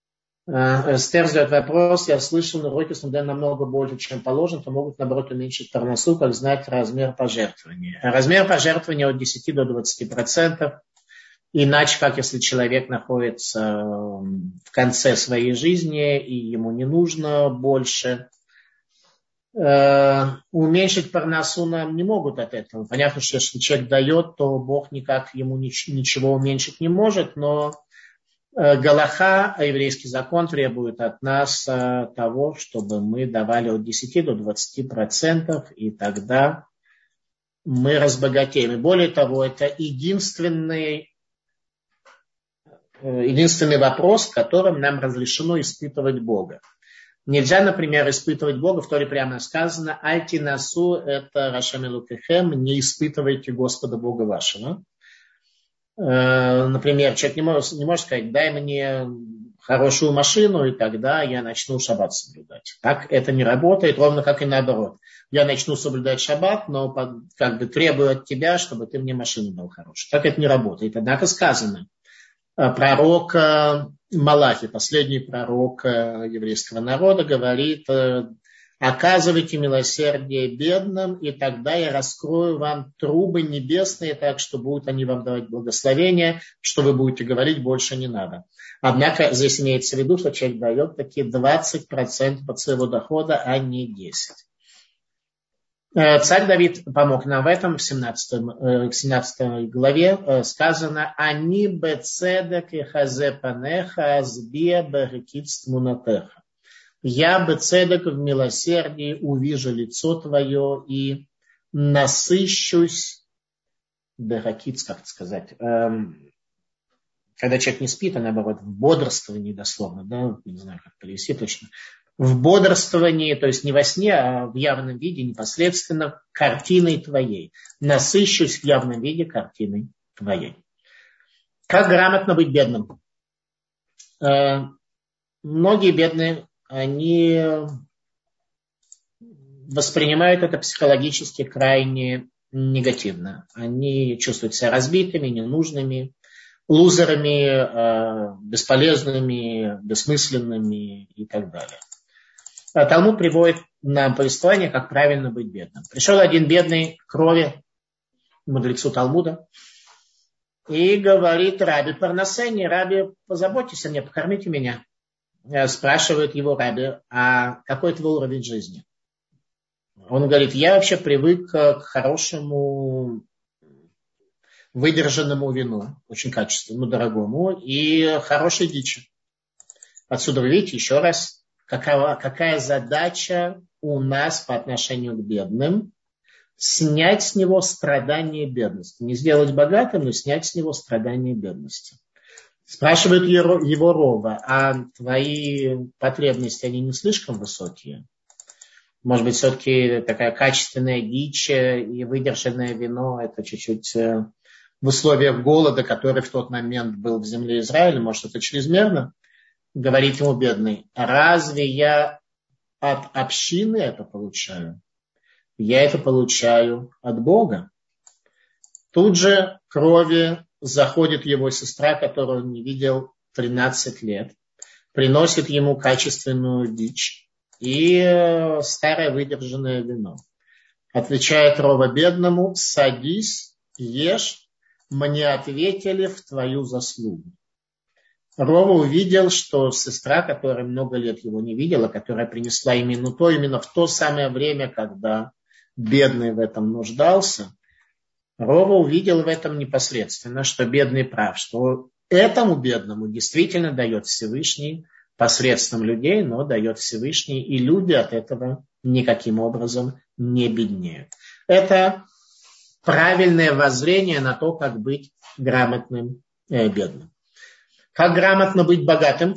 Speaker 1: Эстер задает вопрос. Я слышал, на уроке СМД намного больше, чем положено, то могут, наоборот, уменьшить парносу, как знать размер пожертвования. Размер пожертвования от десяти до двадцати процентов. Иначе, как если человек находится в конце своей жизни, и ему не нужно больше. Уменьшить парносу нам не могут от этого. Понятно, что если человек дает, то Бог никак ему ничего уменьшить не может, но галаха, еврейский закон, требует от нас того, чтобы мы давали от десяти до двадцати процентов, и тогда мы разбогатеем. И более того, это единственный, единственный вопрос, которым нам разрешено испытывать Бога. Нельзя, например, испытывать Бога, в Торе прямо сказано, «Альти насу» – это «Рашем элокехем», «не испытывайте Господа Бога вашего». Например, человек не может, не может сказать, дай мне хорошую машину, и тогда я начну шаббат соблюдать. Так это не работает, ровно как и наоборот. Я начну соблюдать шаббат, но как бы требую от тебя, чтобы ты мне машину дал хорошую. Так это не работает. Однако сказано, пророк Малахи, последний пророк еврейского народа, говорит, оказывайте милосердие бедным, и тогда я раскрою вам трубы небесные, так что будут они вам давать благословение, что вы будете говорить, больше не надо. Однако здесь имеется в виду, что человек дает такие двадцать процентов от своего дохода, а не десять процентов. Царь Давид помог нам в этом, в семнадцатой главе сказано «Ани бецедек и хазе панеха азбия берекит стмунатеха». Я бы цедек в милосердии увижу лицо твое и насыщусь, беракиц, как это сказать, эм, когда человек не спит, а наоборот, в бодрствовании дословно, да, не знаю, как перевести точно, в бодрствовании, то есть не во сне, а в явном виде, непосредственно картиной твоей. Насыщусь в явном виде картиной твоей. Как грамотно быть бедным? Э, многие бедные они воспринимают это психологически крайне негативно. Они чувствуют себя разбитыми, ненужными, лузерами, бесполезными, бессмысленными и так далее. Талмуд приводит нам повествование, как правильно быть бедным. Пришел один бедный к Рове, мудрецу Талмуда, и говорит: Раби, парнасени, Раби, позаботьтесь о мне, покормите меня. Спрашивает его Раби: а какой твой уровень жизни? Он говорит: я вообще привык к хорошему выдержанному вину, очень качественному, дорогому, и хорошей дичи. Отсюда вы видите еще раз, какова, какая задача у нас по отношению к бедным: снять с него страдания бедности. Не сделать богатым, но снять с него страдания бедности. Спрашивает его Рова: а твои потребности, они не слишком высокие? Может быть, все-таки такая качественная дичь и выдержанное вино, это чуть-чуть в условиях голода, который в тот момент был в земле Израиля, может, это чрезмерно? Говорит ему бедный: разве я от общины это получаю? Я это получаю от Бога. Тут же к Рове заходит его сестра, которую он не видел тринадцать лет, приносит ему качественную дичь и старое выдержанное вино. Отвечает Рова бедному: садись, ешь, мне ответили в твою заслугу. Рова увидел, что сестра, которая много лет его не видела, которая принесла именно то, именно в то самое время, когда бедный в этом нуждался, Рова увидел в этом непосредственно, что бедный прав, что этому бедному действительно дает Всевышний посредством людей, но дает Всевышний, и люди от этого никаким образом не беднеют. Это правильное воззрение на то, как быть грамотным э, бедным. Как грамотно быть богатым?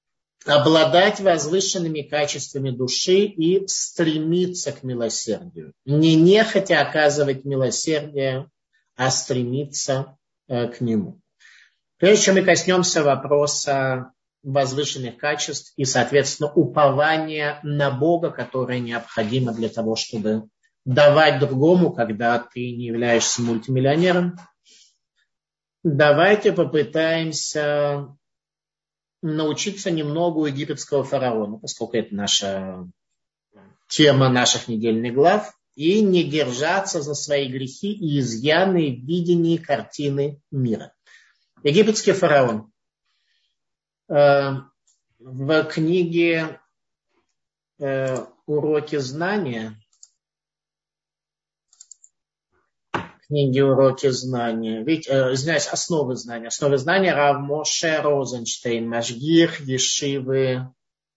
Speaker 1: Обладать возвышенными качествами души и стремиться к милосердию. Не нехотя оказывать милосердие, а стремиться э, к нему. Прежде чем мы коснемся вопроса возвышенных качеств и, соответственно, упования на Бога, которое необходимо для того, чтобы давать другому, когда ты не являешься мультимиллионером, давайте попытаемся научиться немного у египетского фараона, поскольку это наша тема наших недельных глав, и не держаться за свои грехи и изъяны в видении картины мира. Египетский фараон. В книге «Уроки знания», книги «Уроки знания», ведь, извиняюсь, «Основы знания», «Основы знания» Рав Моше Розенштейн, Машгих Ешивы,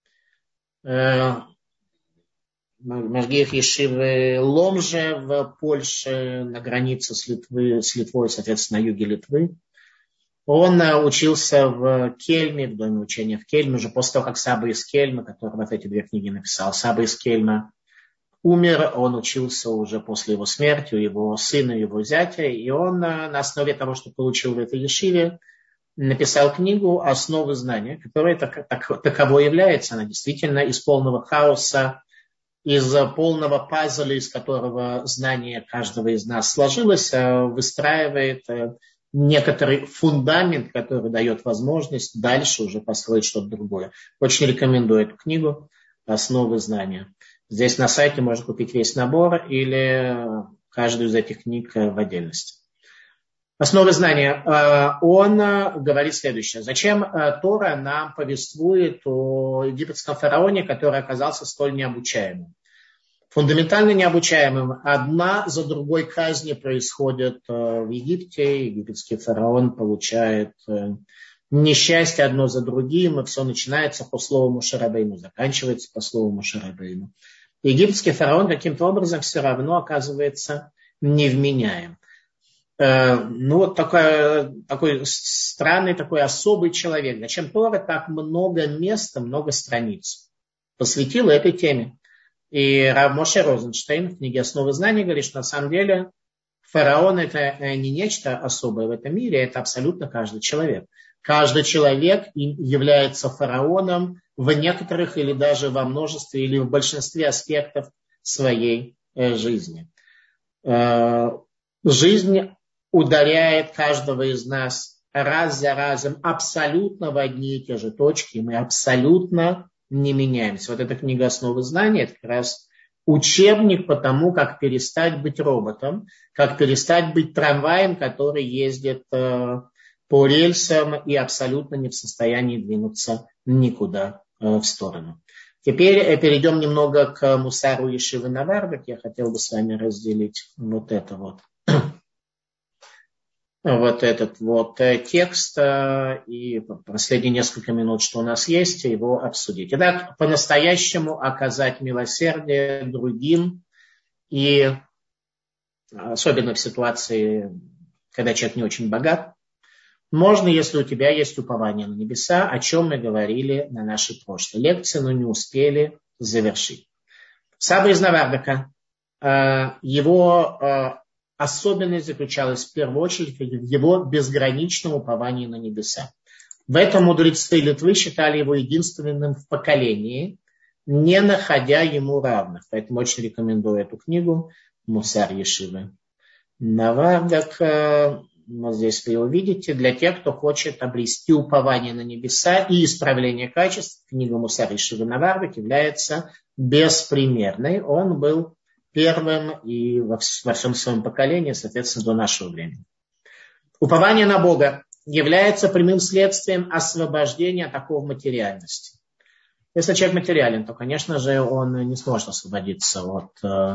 Speaker 1: Машгих Ешивы Ломже в Польше, на границе с, Литвы, с Литвой, соответственно, на юге Литвы. Он учился в Кельме, в доме учения в Кельме, уже после того, как Саба из Кельма, который вот эти две книги написал, Саба из Кельма умер, он учился уже после его смерти у его сына, его зятя, и он на основе того, что получил в этой ешиве, написал книгу «Основы знания», которая так, так, таковой является. Она действительно из полного хаоса, из полного пазля, из которого знание каждого из нас сложилось, выстраивает некоторый фундамент, который дает возможность дальше уже построить что-то другое. Очень рекомендую эту книгу «Основы знания». Здесь на сайте можно купить весь набор или каждую из этих книг в отдельности. Основы знания. Он говорит следующее. Зачем Тора нам повествует о египетском фараоне, который оказался столь необучаемым? Фундаментально необучаемым. Одна за другой казни происходят в Египте. Египетский фараон получает несчастье одно за другим, и все начинается по слову Моше Рабейну, заканчивается по слову Моше Рабейну. Египетский фараон каким-то образом все равно оказывается невменяем. Ну, вот такой, такой странный, такой особый человек. Зачем Тора так много места, много страниц посвятила этой теме? И Рав Моше Розенштейн в книге «Основы знаний» говорит, что на самом деле фараон – это не нечто особое в этом мире, это абсолютно каждый человек. Каждый человек является фараоном в некоторых или даже во множестве или в большинстве аспектов своей жизни. Жизнь ударяет каждого из нас раз за разом абсолютно в одни и те же точки, и мы абсолютно не меняемся. Вот эта книга «Основы знаний» – это как раз учебник по тому, как перестать быть роботом, как перестать быть трамваем, который ездит по рельсам и абсолютно не в состоянии двинуться никуда в сторону. Теперь перейдем немного к Мусару Ешивы Наварбек. Я хотел бы с вами разделить вот это вот. Вот этот вот текст и последние несколько минут, что у нас есть, его обсудить. Итак, по-настоящему оказать милосердие другим, и особенно в ситуации, когда человек не очень богат, можно, если у тебя есть упование на небеса, о чем мы говорили на нашей прошлой лекции, но не успели завершить. Саба из Наварбека, его особенность заключалась в первую очередь в его безграничном уповании на небеса. В этом мудрецы Литвы считали его единственным в поколении, не находя ему равных. Поэтому очень рекомендую эту книгу «Мусар Ешивы Наварбек». Вот здесь вы увидите. Для тех, кто хочет обрести упование на небеса и исправление качеств, книга «Мусар Ешивы Наварбек» является беспримерной. Он был первым и во всем своем поколении, соответственно, до нашего времени. Упование на Бога является прямым следствием освобождения от такого материальности. Если человек материален, то, конечно же, он не сможет освободиться от э,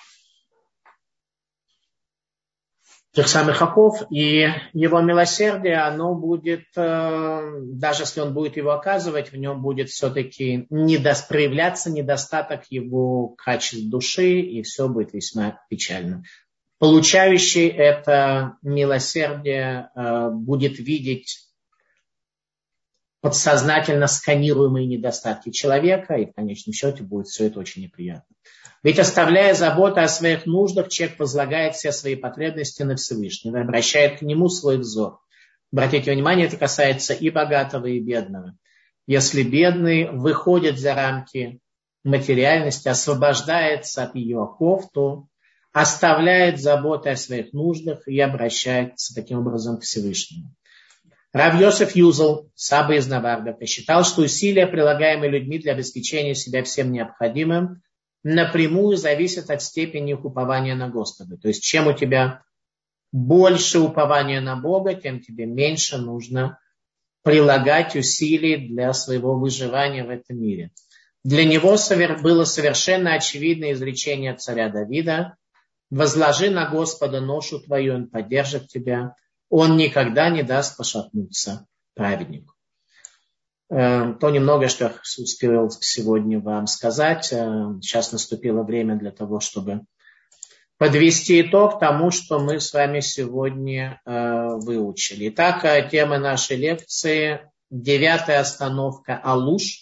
Speaker 1: тех самых оков, и его милосердие, оно будет, э, даже если он будет его оказывать, в нем будет все-таки недо, проявляться недостаток его качеств души, и все будет весьма печально. Получающий это милосердие э, будет видеть подсознательно сканируемые недостатки человека, и в конечном счете будет все это очень неприятно. Ведь оставляя заботу о своих нуждах, человек возлагает все свои потребности на Всевышнего и обращает к нему свой взор. Обратите внимание, это касается и богатого, и бедного. Если бедный выходит за рамки материальности, освобождается от ее оков, то оставляет заботу о своих нуждах и обращается таким образом к Всевышнему. Рав Йосеф Юзел, Саба из Наварда, посчитал, что усилия, прилагаемые людьми для обеспечения себя всем необходимым, напрямую зависят от степени их упования на Господа. То есть, чем у тебя больше упования на Бога, тем тебе меньше нужно прилагать усилий для своего выживания в этом мире. Для него было совершенно очевидное изречение царя Давида: «Возложи на Господа ношу твою, Он поддержит тебя, Он никогда не даст пошатнуться праведнику». То немного, что я успел сегодня вам сказать. Сейчас наступило время для того, чтобы подвести итог тому, что мы с вами сегодня выучили. Итак, тема нашей лекции – девятая остановка Алуш.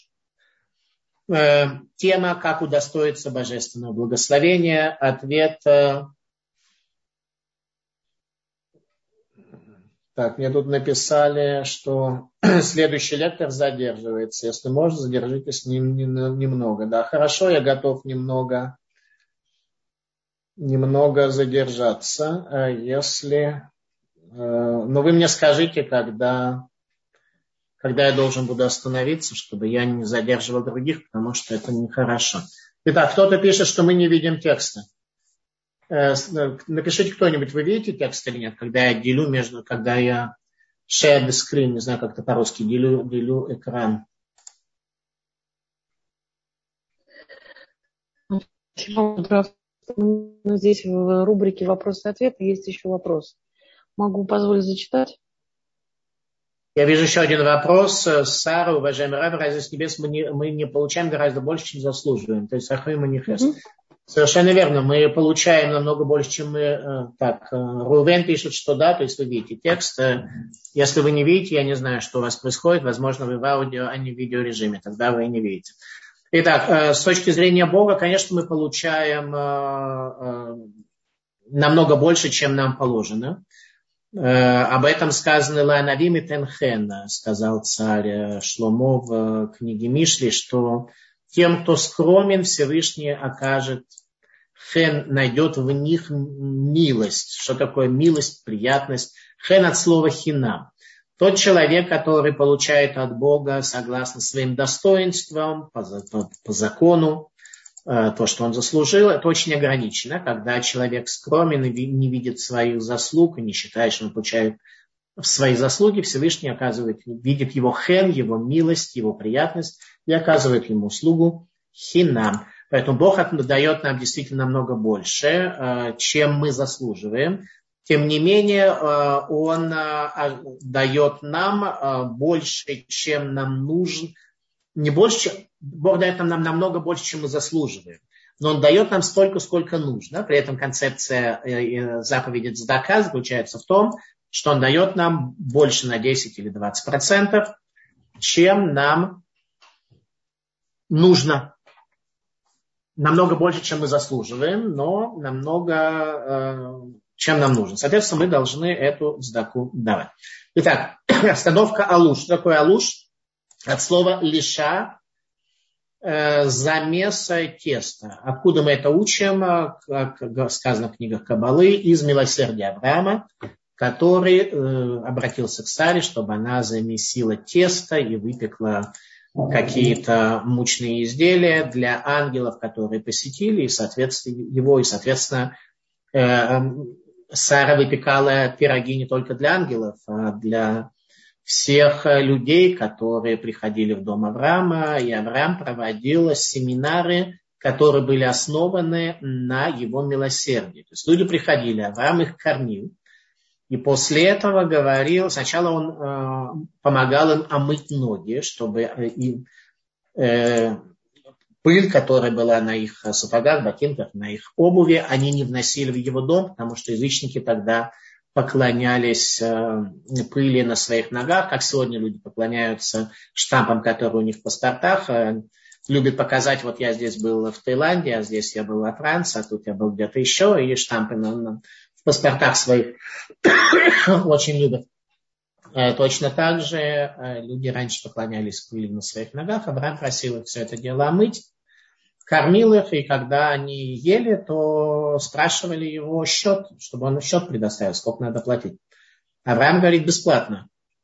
Speaker 1: Тема «Как удостоиться божественного благословения». Ответ. Так, мне тут написали, что следующий лектор задерживается. Если можно, задержитесь немного. Да, хорошо, я готов немного, немного задержаться. Если, но вы мне скажите, когда, когда я должен буду остановиться, чтобы я не задерживал других, потому что это нехорошо. Итак, кто-то пишет, что мы не видим текста. Напишите кто-нибудь, вы видите текст или нет, когда я делю между, когда я share the screen, не знаю, как это по-русски, делю, делю экран.
Speaker 2: Здесь в рубрике «Вопросы и ответы» есть еще вопрос. Могу позволить зачитать?
Speaker 1: Я вижу еще один вопрос. Сара, уважаемый Рав, разве с небес мы не, мы не получаем гораздо больше, чем заслуживаем? То есть Ахай манифест. Mm-hmm. Совершенно верно. Мы получаем намного больше, чем мы... Так, Рувен пишет, что да, то есть вы видите текст. Если вы не видите, я не знаю, что у вас происходит. Возможно, вы в аудио, а не в видеорежиме. Тогда вы не видите. Итак, с точки зрения Бога, конечно, мы получаем намного больше, чем нам положено. Об этом сказано Лаанавим и Тенхен, сказал царь Шломо в книге Мишли, что тем, кто скромен, Всевышний окажет, хен найдет в них милость. Что такое милость, приятность? Хен от слова хинам. Тот человек, который получает от Бога согласно своим достоинствам, по, по, по закону, то, что он заслужил, это очень ограничено. Когда человек скромен и не видит своих заслуг, и не считает, что он получает свои заслуги, Всевышний оказывает, видит его хен, его милость, его приятность и оказывает ему услугу хинам. Поэтому Бог дает нам действительно намного больше, чем мы заслуживаем. Тем не менее, Он дает нам больше, чем нам нужно. Не больше, Бог дает нам намного больше, чем мы заслуживаем. Но Он дает нам столько, сколько нужно. При этом концепция заповеди цдака заключается в том, что Он дает нам больше на десять или двадцать процентов, чем нам нужно. Намного больше, чем мы заслуживаем, но намного, чем нам нужно. Соответственно, мы должны эту цдаку давать. Итак, остановка алуш. Что такое алуш? От слова лиша, замеса теста. Откуда мы это учим? Как сказано в книгах Каббалы, из милосердия Авраама, который э, обратился к Саре, чтобы она замесила тесто и выпекла какие-то мучные изделия для ангелов, которые посетили и, соответственно, его. И, соответственно, э, Сара выпекала пироги не только для ангелов, а для всех людей, которые приходили в дом Авраама. И Авраам проводил семинары, которые были основаны на его милосердии. То есть люди приходили, Авраам их кормил. И после этого говорил, сначала он э, помогал им омыть ноги, чтобы э, э, пыль, которая была на их сапогах, ботинках, на их обуви, они не вносили в его дом, потому что язычники тогда поклонялись э, пыли на своих ногах, как сегодня люди поклоняются штампам, которые у них в паспортах. Э, любят показать, вот я здесь был в Таиланде, а здесь я был во Франции, а тут я был где-то еще, и штампы на, на в паспортах своих очень любят. Э, точно так же э, люди раньше поклонялись пыли на своих ногах. Авраам просил их все это дело омыть, кормил их, и когда они ели, то спрашивали его счет, чтобы он счет предоставил, сколько надо платить. Авраам говорит: бесплатно.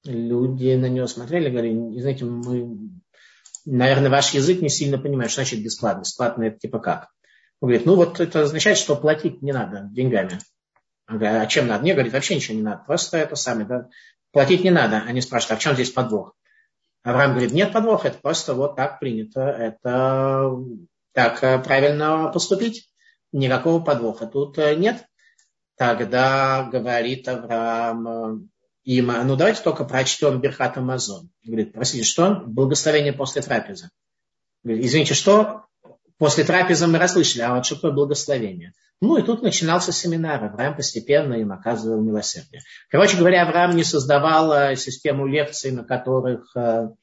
Speaker 1: люди на него смотрели, говорили, знаете, мы, наверное, ваш язык не сильно понимает, что значит бесплатно. Бесплатно это типа как? Он говорит, ну вот это означает, что платить не надо деньгами. Он говорит, а чем надо? Мне, говорит, вообще ничего не надо. Просто это самое, да? Платить не надо. Они спрашивают, а в чем здесь подвох? Авраам говорит, нет подвоха, это просто вот так принято. Это так правильно поступить. Никакого подвоха тут нет. Тогда говорит Авраам им, ну давайте только прочтем Бирхат Амазон. Говорит, простите, что? Благословение после трапезы. Говорит, извините, что? После трапезы мы расслышали, а вот что такое благословение? Ну и тут начинался семинар. Авраам постепенно им оказывал милосердие. Короче говоря, Авраам не создавал систему лекций, на которых,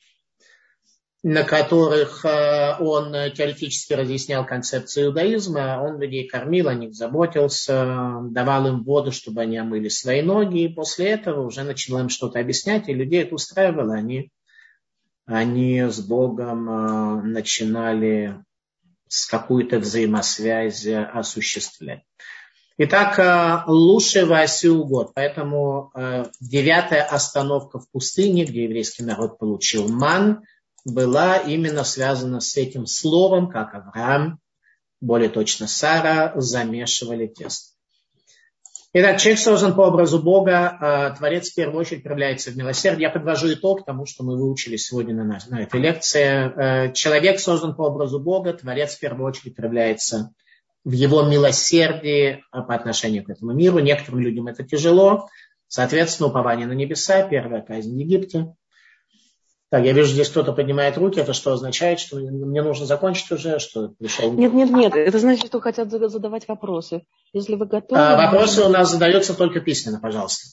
Speaker 1: на которых он теоретически разъяснял концепцию иудаизма. Он людей кормил, о них заботился, давал им воду, чтобы они омыли свои ноги. И после этого уже начинал им что-то объяснять, и людей это устраивало. Они, они с Богом начинали с какую-то взаимосвязь осуществлять. Итак, лучше Васю год. Поэтому девятая остановка в пустыне, где еврейский народ получил ман, была именно связана с этим словом, как Авраам, более точно Сара, замешивали тесто. Итак, человек создан по образу Бога, Творец в первую очередь проявляется в милосердии. Я подвожу итог тому, что мы выучили сегодня на, нас, на этой лекции. Человек создан по образу Бога, Творец в первую очередь проявляется в его милосердии по отношению к этому миру. Некоторым людям это тяжело. Соответственно, упование на небеса, первая казнь в Египте. Так, я вижу, здесь кто-то поднимает руки. Это что означает, что мне нужно закончить уже? Что пришел...
Speaker 2: Нет, нет, нет. Это значит, что хотят задавать вопросы. Если вы готовы...
Speaker 1: А, вопросы у нас задаются только письменно, пожалуйста.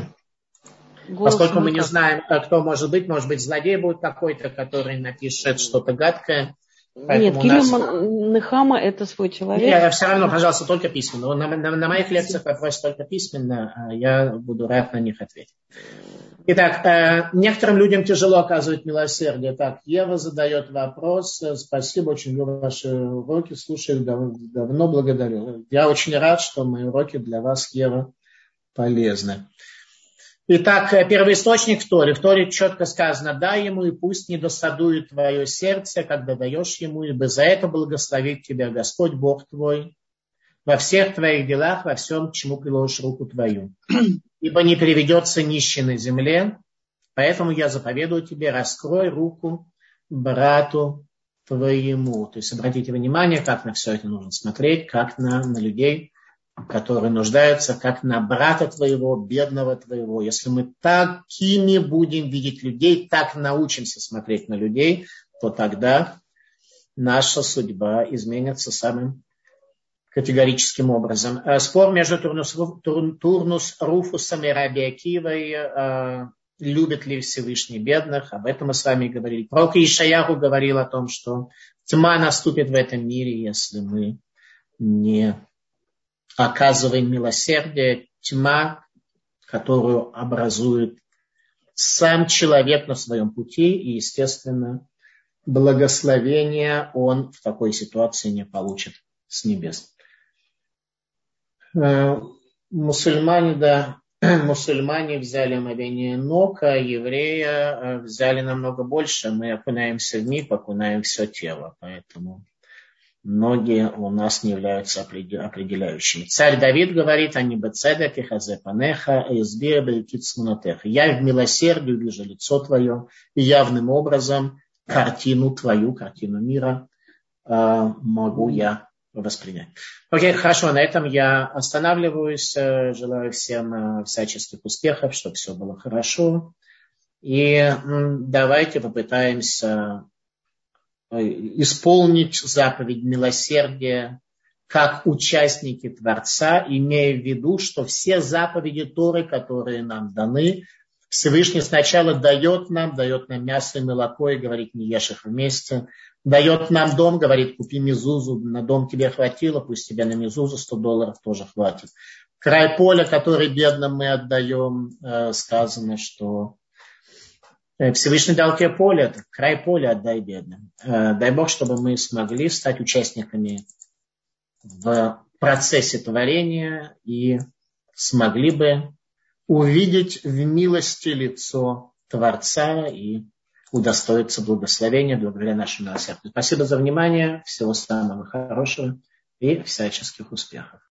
Speaker 1: Голос Поскольку мы не знаем, кто может быть. Может быть, злодей будет какой-то, который напишет что-то гадкое.
Speaker 2: Нет, Килим нас... Нехама это свой человек.
Speaker 1: Нет, все равно, пожалуйста, только письменно. На, на, на моих лекциях вопросы только письменно, а я буду рад на них ответить. Итак, э, некоторым людям тяжело оказывать милосердие. Так, Ева задает вопрос. Спасибо, очень люблю ваши уроки, слушаю дав- давно, благодарю. Я очень рад, что мои уроки для вас, Ева, полезны. Итак, первоисточник в Торе. В Торе четко сказано, дай ему, и пусть не досадует твое сердце, когда даешь ему, ибо за это благословит тебя Господь Бог твой во всех твоих делах, во всем, к чему приложишь руку твою. Ибо не переведется нищий на земле, поэтому я заповедую тебе, раскрой руку брату твоему. То есть обратите внимание, как на все это нужно смотреть, как на, на людей, которые нуждаются, как на брата твоего, бедного твоего. Если мы такими будем видеть людей, так научимся смотреть на людей, то тогда наша судьба изменится самым категорическим образом. Спор между Турнус, Турнус Руфусом и Раби Акивой, э, любит ли Всевышний бедных, об этом мы с вами говорили. Пророк Ишаяху говорил о том, что тьма наступит в этом мире, если мы не оказываем милосердие. Тьма, которую образует сам человек на своем пути, и, естественно, благословения он в такой ситуации не получит с небес. Мусульмане, да, мусульмане взяли омовение ног, а евреи взяли намного больше. Мы окунаемся в миф, окунаем все тело, поэтому ноги у нас не являются определяющими. Царь Давид говорит, они бецедек и хазе панеха, избия бейкит смунотеха. Я в милосердии вижу лицо твое, и явным образом картину твою, картину мира могу я воспринять. Окей, хорошо, на этом я останавливаюсь. Желаю всем всяческих успехов, чтобы все было хорошо. И давайте попытаемся исполнить заповедь милосердия как участники Творца, имея в виду, что все заповеди Торы, которые нам даны, Всевышний сначала дает нам, дает нам мясо и молоко и говорит, не ешь их вместе. Дает нам дом, говорит, купи мезузу, на дом тебе хватило, пусть тебе на мезузу сто долларов тоже хватит. Край поля, который бедным мы отдаем, сказано, что Всевышний дал тебе поле, край поля отдай бедным. Дай Бог, чтобы мы смогли стать участниками в процессе творения и смогли бы увидеть в милости лицо Творца и удостоиться благословения благодаря нашему милосердию. Спасибо за внимание. Всего самого хорошего и всяческих успехов.